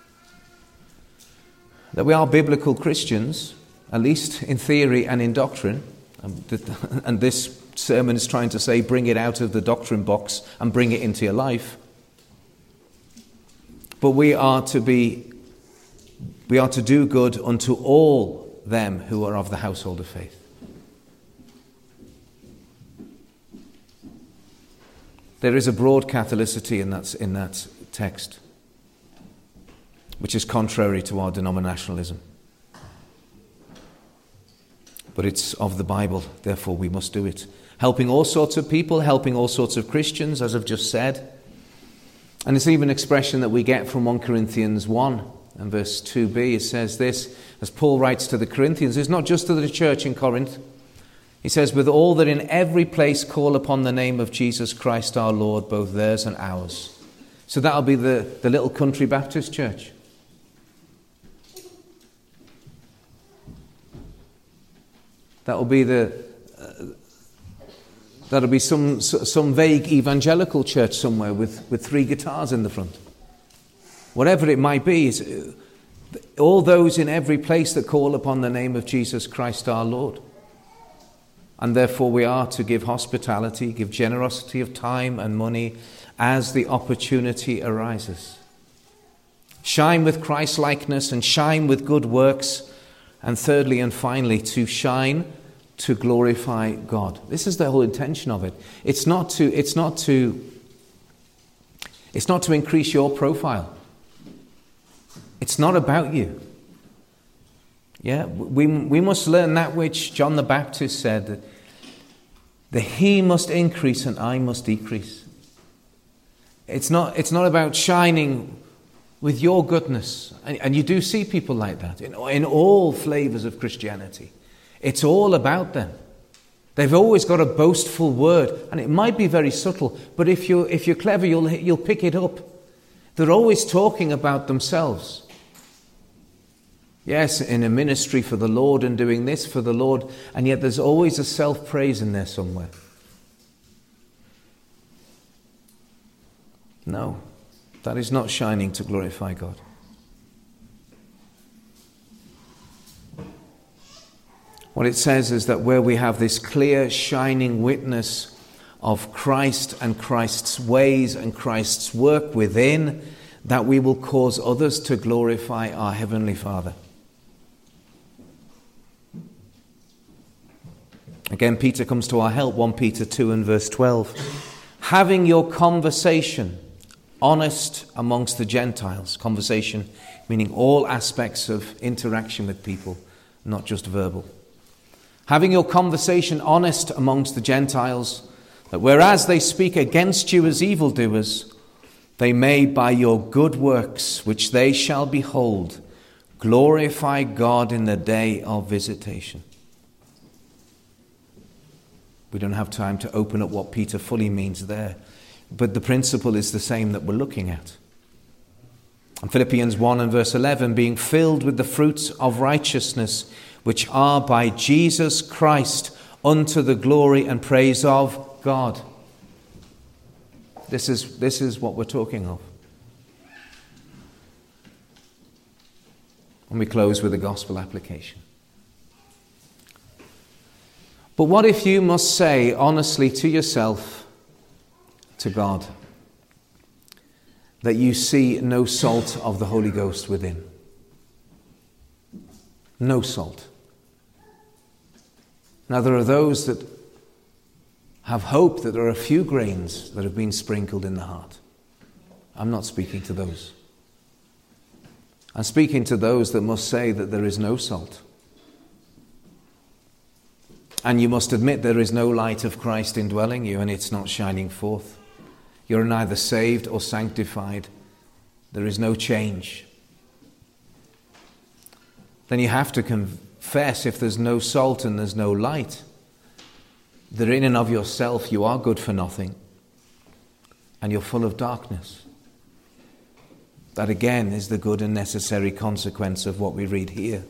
that we are biblical Christians, at least in theory and in doctrine, and this sermon is trying to say bring it out of the doctrine box and bring it into your life. But we are to be, we are to do good unto all them who are of the household of faith. There is a broad Catholicity in that, in that text, which is contrary to our denominationalism. But it's of the Bible, therefore we must do it. Helping all sorts of people, helping all sorts of Christians, as I've just said. And it's even an expression that we get from First Corinthians one and verse two b. It says this, as Paul writes to the Corinthians, it's not just to the church in Corinth. He says, with all that in every place call upon the name of Jesus Christ our Lord, both theirs and ours. So that'll be the, the little country Baptist church. That will be the uh, That'll be some some vague evangelical church somewhere with, with three guitars in the front. Whatever it might be, all those in every place that call upon the name of Jesus Christ our Lord. And therefore we are to give hospitality, give generosity of time and money as the opportunity arises. Shine with Christ-likeness and shine with good works. And thirdly and finally, to shine to glorify God. This is the whole intention of it. It's not to, it's not to, it's not to increase your profile. It's not about you. Yeah, we, we must learn that which John the Baptist said, that, that he must increase and I must decrease. It's not, it's not about shining with your goodness. And, and you do see people like that in, in all flavors of Christianity. It's all about them. They've always got a boastful word, and it might be very subtle, but if you're, if you're clever, you'll, you'll pick it up. They're always talking about themselves. Yes, in a ministry for the Lord and doing this for the Lord, and yet there's always a self-praise in there somewhere. No, that is not shining to glorify God. What it says is that where we have this clear, shining witness of Christ and Christ's ways and Christ's work within, that we will cause others to glorify our Heavenly Father. Again, Peter comes to our help, First Peter two and verse twelve. Having your conversation honest amongst the Gentiles. Conversation meaning all aspects of interaction with people, not just verbal. Having your conversation honest amongst the Gentiles, that whereas they speak against you as evildoers, they may by your good works, which they shall behold, glorify God in the day of visitation. We don't have time to open up what Peter fully means there, but the principle is the same that we're looking at. In Philippians one and verse eleven, being filled with the fruits of righteousness, which are by Jesus Christ unto the glory and praise of God. This is, this is what we're talking of. And we close with a gospel application. But what if you must say honestly to yourself, to God, that you see no salt of the Holy Ghost within? No salt. Now there are those that have hope that there are a few grains that have been sprinkled in the heart. I'm not speaking to those. I'm speaking to those that must say that there is no salt. And you must admit there is no light of Christ indwelling you, and it's not shining forth. You're neither saved or sanctified. There is no change. Then you have to confess, if there's no salt and there's no light, that in and of yourself you are good for nothing, and you're full of darkness. That again is the good and necessary consequence of what we read here.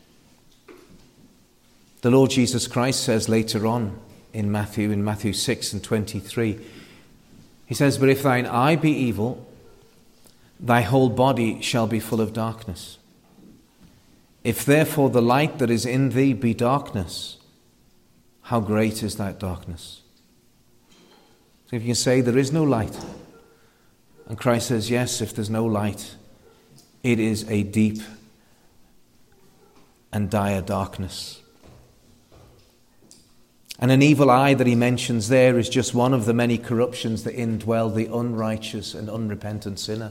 The Lord Jesus Christ says later on in Matthew, in Matthew six and twenty-three, he says, but if thine eye be evil, thy whole body shall be full of darkness. If therefore the light that is in thee be darkness, how great is that darkness? So if you can say there is no light, and Christ says, yes, if there's no light, it is a deep and dire darkness. And an evil eye that he mentions there is just one of the many corruptions that indwell the unrighteous and unrepentant sinner.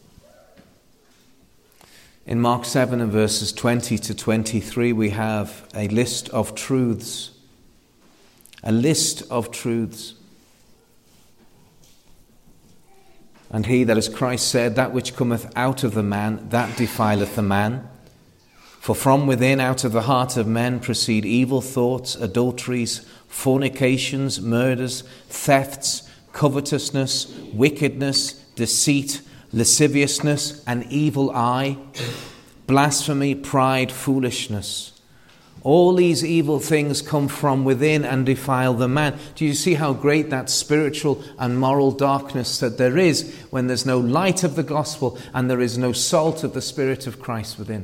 In Mark seven and verses twenty to twenty-three, we have a list of truths. A list of truths. And he, that is Christ, said, that which cometh out of the man, that defileth the man. For from within, out of the heart of men, proceed evil thoughts, adulteries, fornications, murders, thefts, covetousness, wickedness, deceit, lasciviousness, an evil eye, blasphemy, pride, foolishness. All these evil things come from within and defile the man. Do you see how great that spiritual and moral darkness that there is when there's no light of the gospel and there is no salt of the Spirit of Christ within?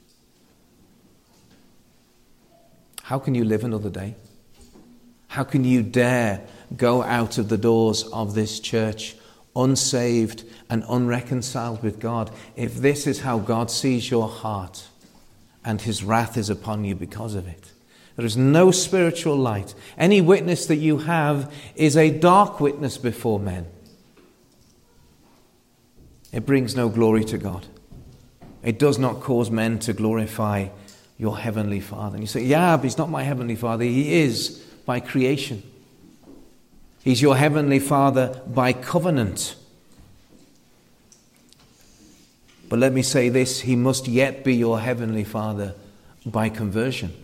How can you live another day? How can you dare go out of the doors of this church unsaved and unreconciled with God if this is how God sees your heart and his wrath is upon you because of it? There is no spiritual light. Any witness that you have is a dark witness before men. It brings no glory to God. It does not cause men to glorify your heavenly Father. And you say, yeah, but he's not my heavenly Father. He is by creation. He's your heavenly Father by covenant. But let me say this, he must yet be your heavenly Father by conversion.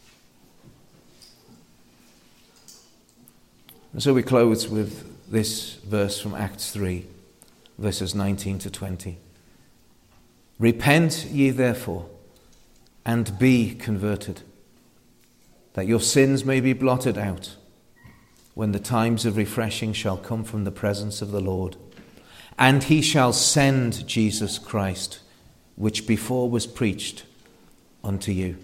And so we close with this verse from Acts three, verses nineteen to twenty. Repent ye therefore, and be converted, that your sins may be blotted out, when the times of refreshing shall come from the presence of the Lord. And he shall send Jesus Christ, which before was preached unto you.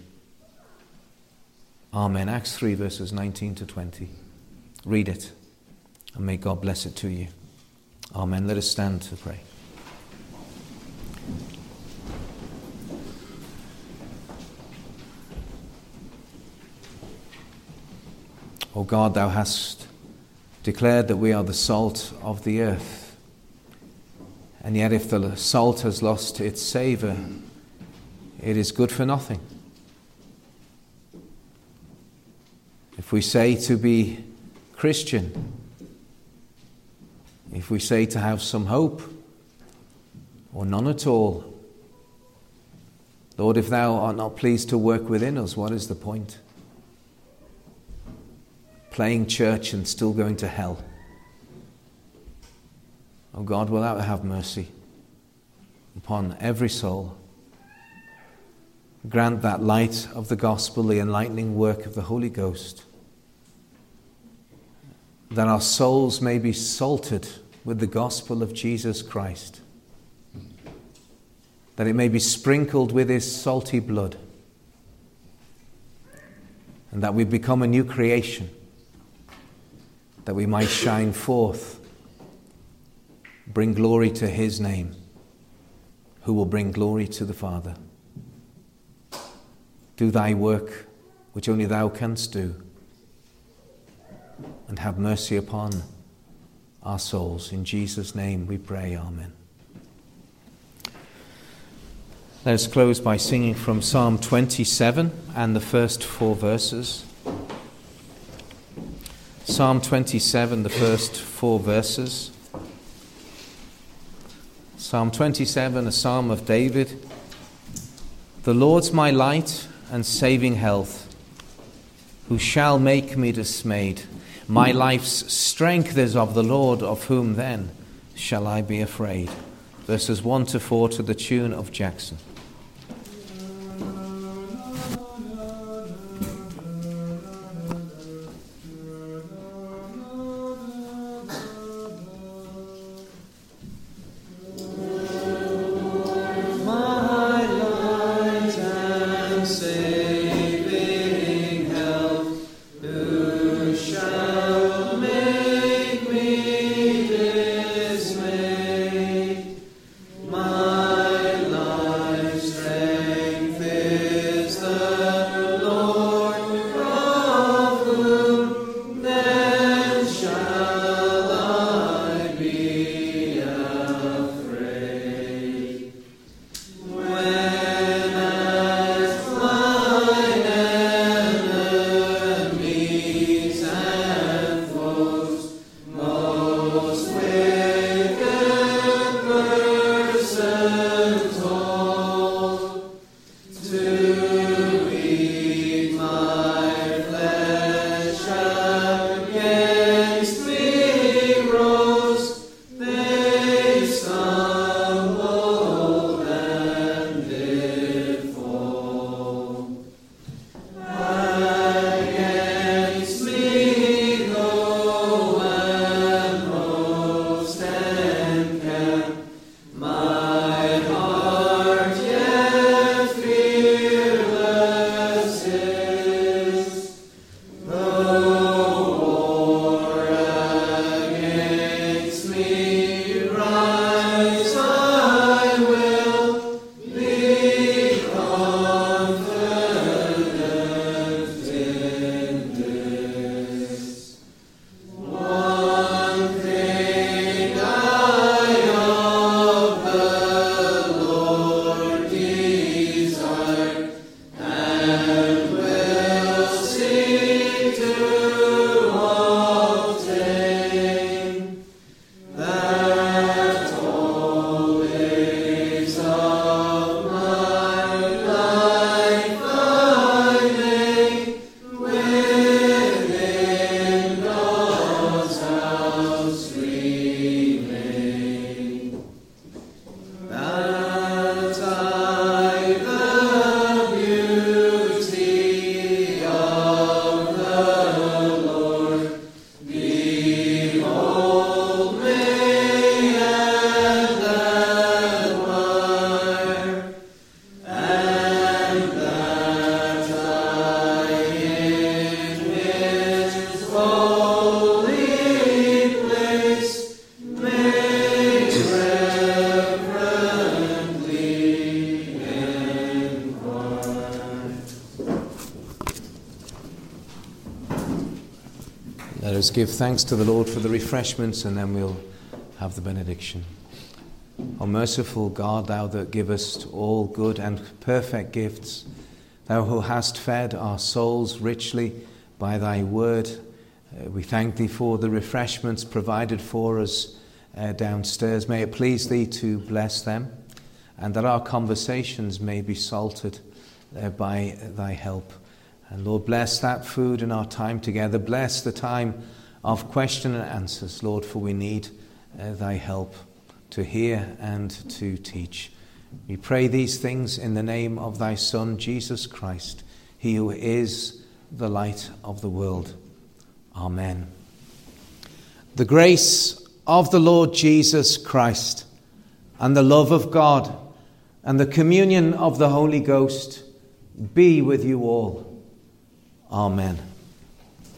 Amen. Acts three, verses nineteen to twenty. Read it, and may God bless it to you. Amen. Let us stand to pray. O God, thou hast declared that we are the salt of the earth. And yet if the salt has lost its savour, it is good for nothing. If we say to be Christian, if we say to have some hope, or none at all, Lord, if thou art not pleased to work within us, what is the point? Playing church and still going to hell. Oh God, will thou have mercy upon every soul. Grant that light of the gospel, the enlightening work of the Holy Ghost, that our souls may be salted with the gospel of Jesus Christ, that it may be sprinkled with his salty blood, and that we become a new creation, that we might shine forth, bring glory to his name, who will bring glory to the Father. Do thy work, which only thou canst do, and have mercy upon our souls. In Jesus' name we pray, amen. Let us close by singing from Psalm twenty-seven and the first four verses. Psalm twenty-seven, the first four verses. Psalm twenty-seven, a psalm of David. The Lord's my light and saving health. Who shall make me dismayed? My life's strength is of the Lord, of whom then shall I be afraid? Verses one to four to the tune of Jackson. My life Let us give thanks to the Lord for the refreshments, and then we'll have the benediction. O merciful God, thou that givest all good and perfect gifts, thou who hast fed our souls richly by thy word, uh, we thank thee for the refreshments provided for us uh, downstairs. May it please thee to bless them, and that our conversations may be salted uh, by thy help. And Lord, bless that food and our time together. Bless the time of question and answers, Lord, for we need uh, thy help to hear and to teach. We pray these things in the name of thy Son, Jesus Christ, he who is the light of the world. Amen. The grace of the Lord Jesus Christ, and the love of God, and the communion of the Holy Ghost be with you all. Amen.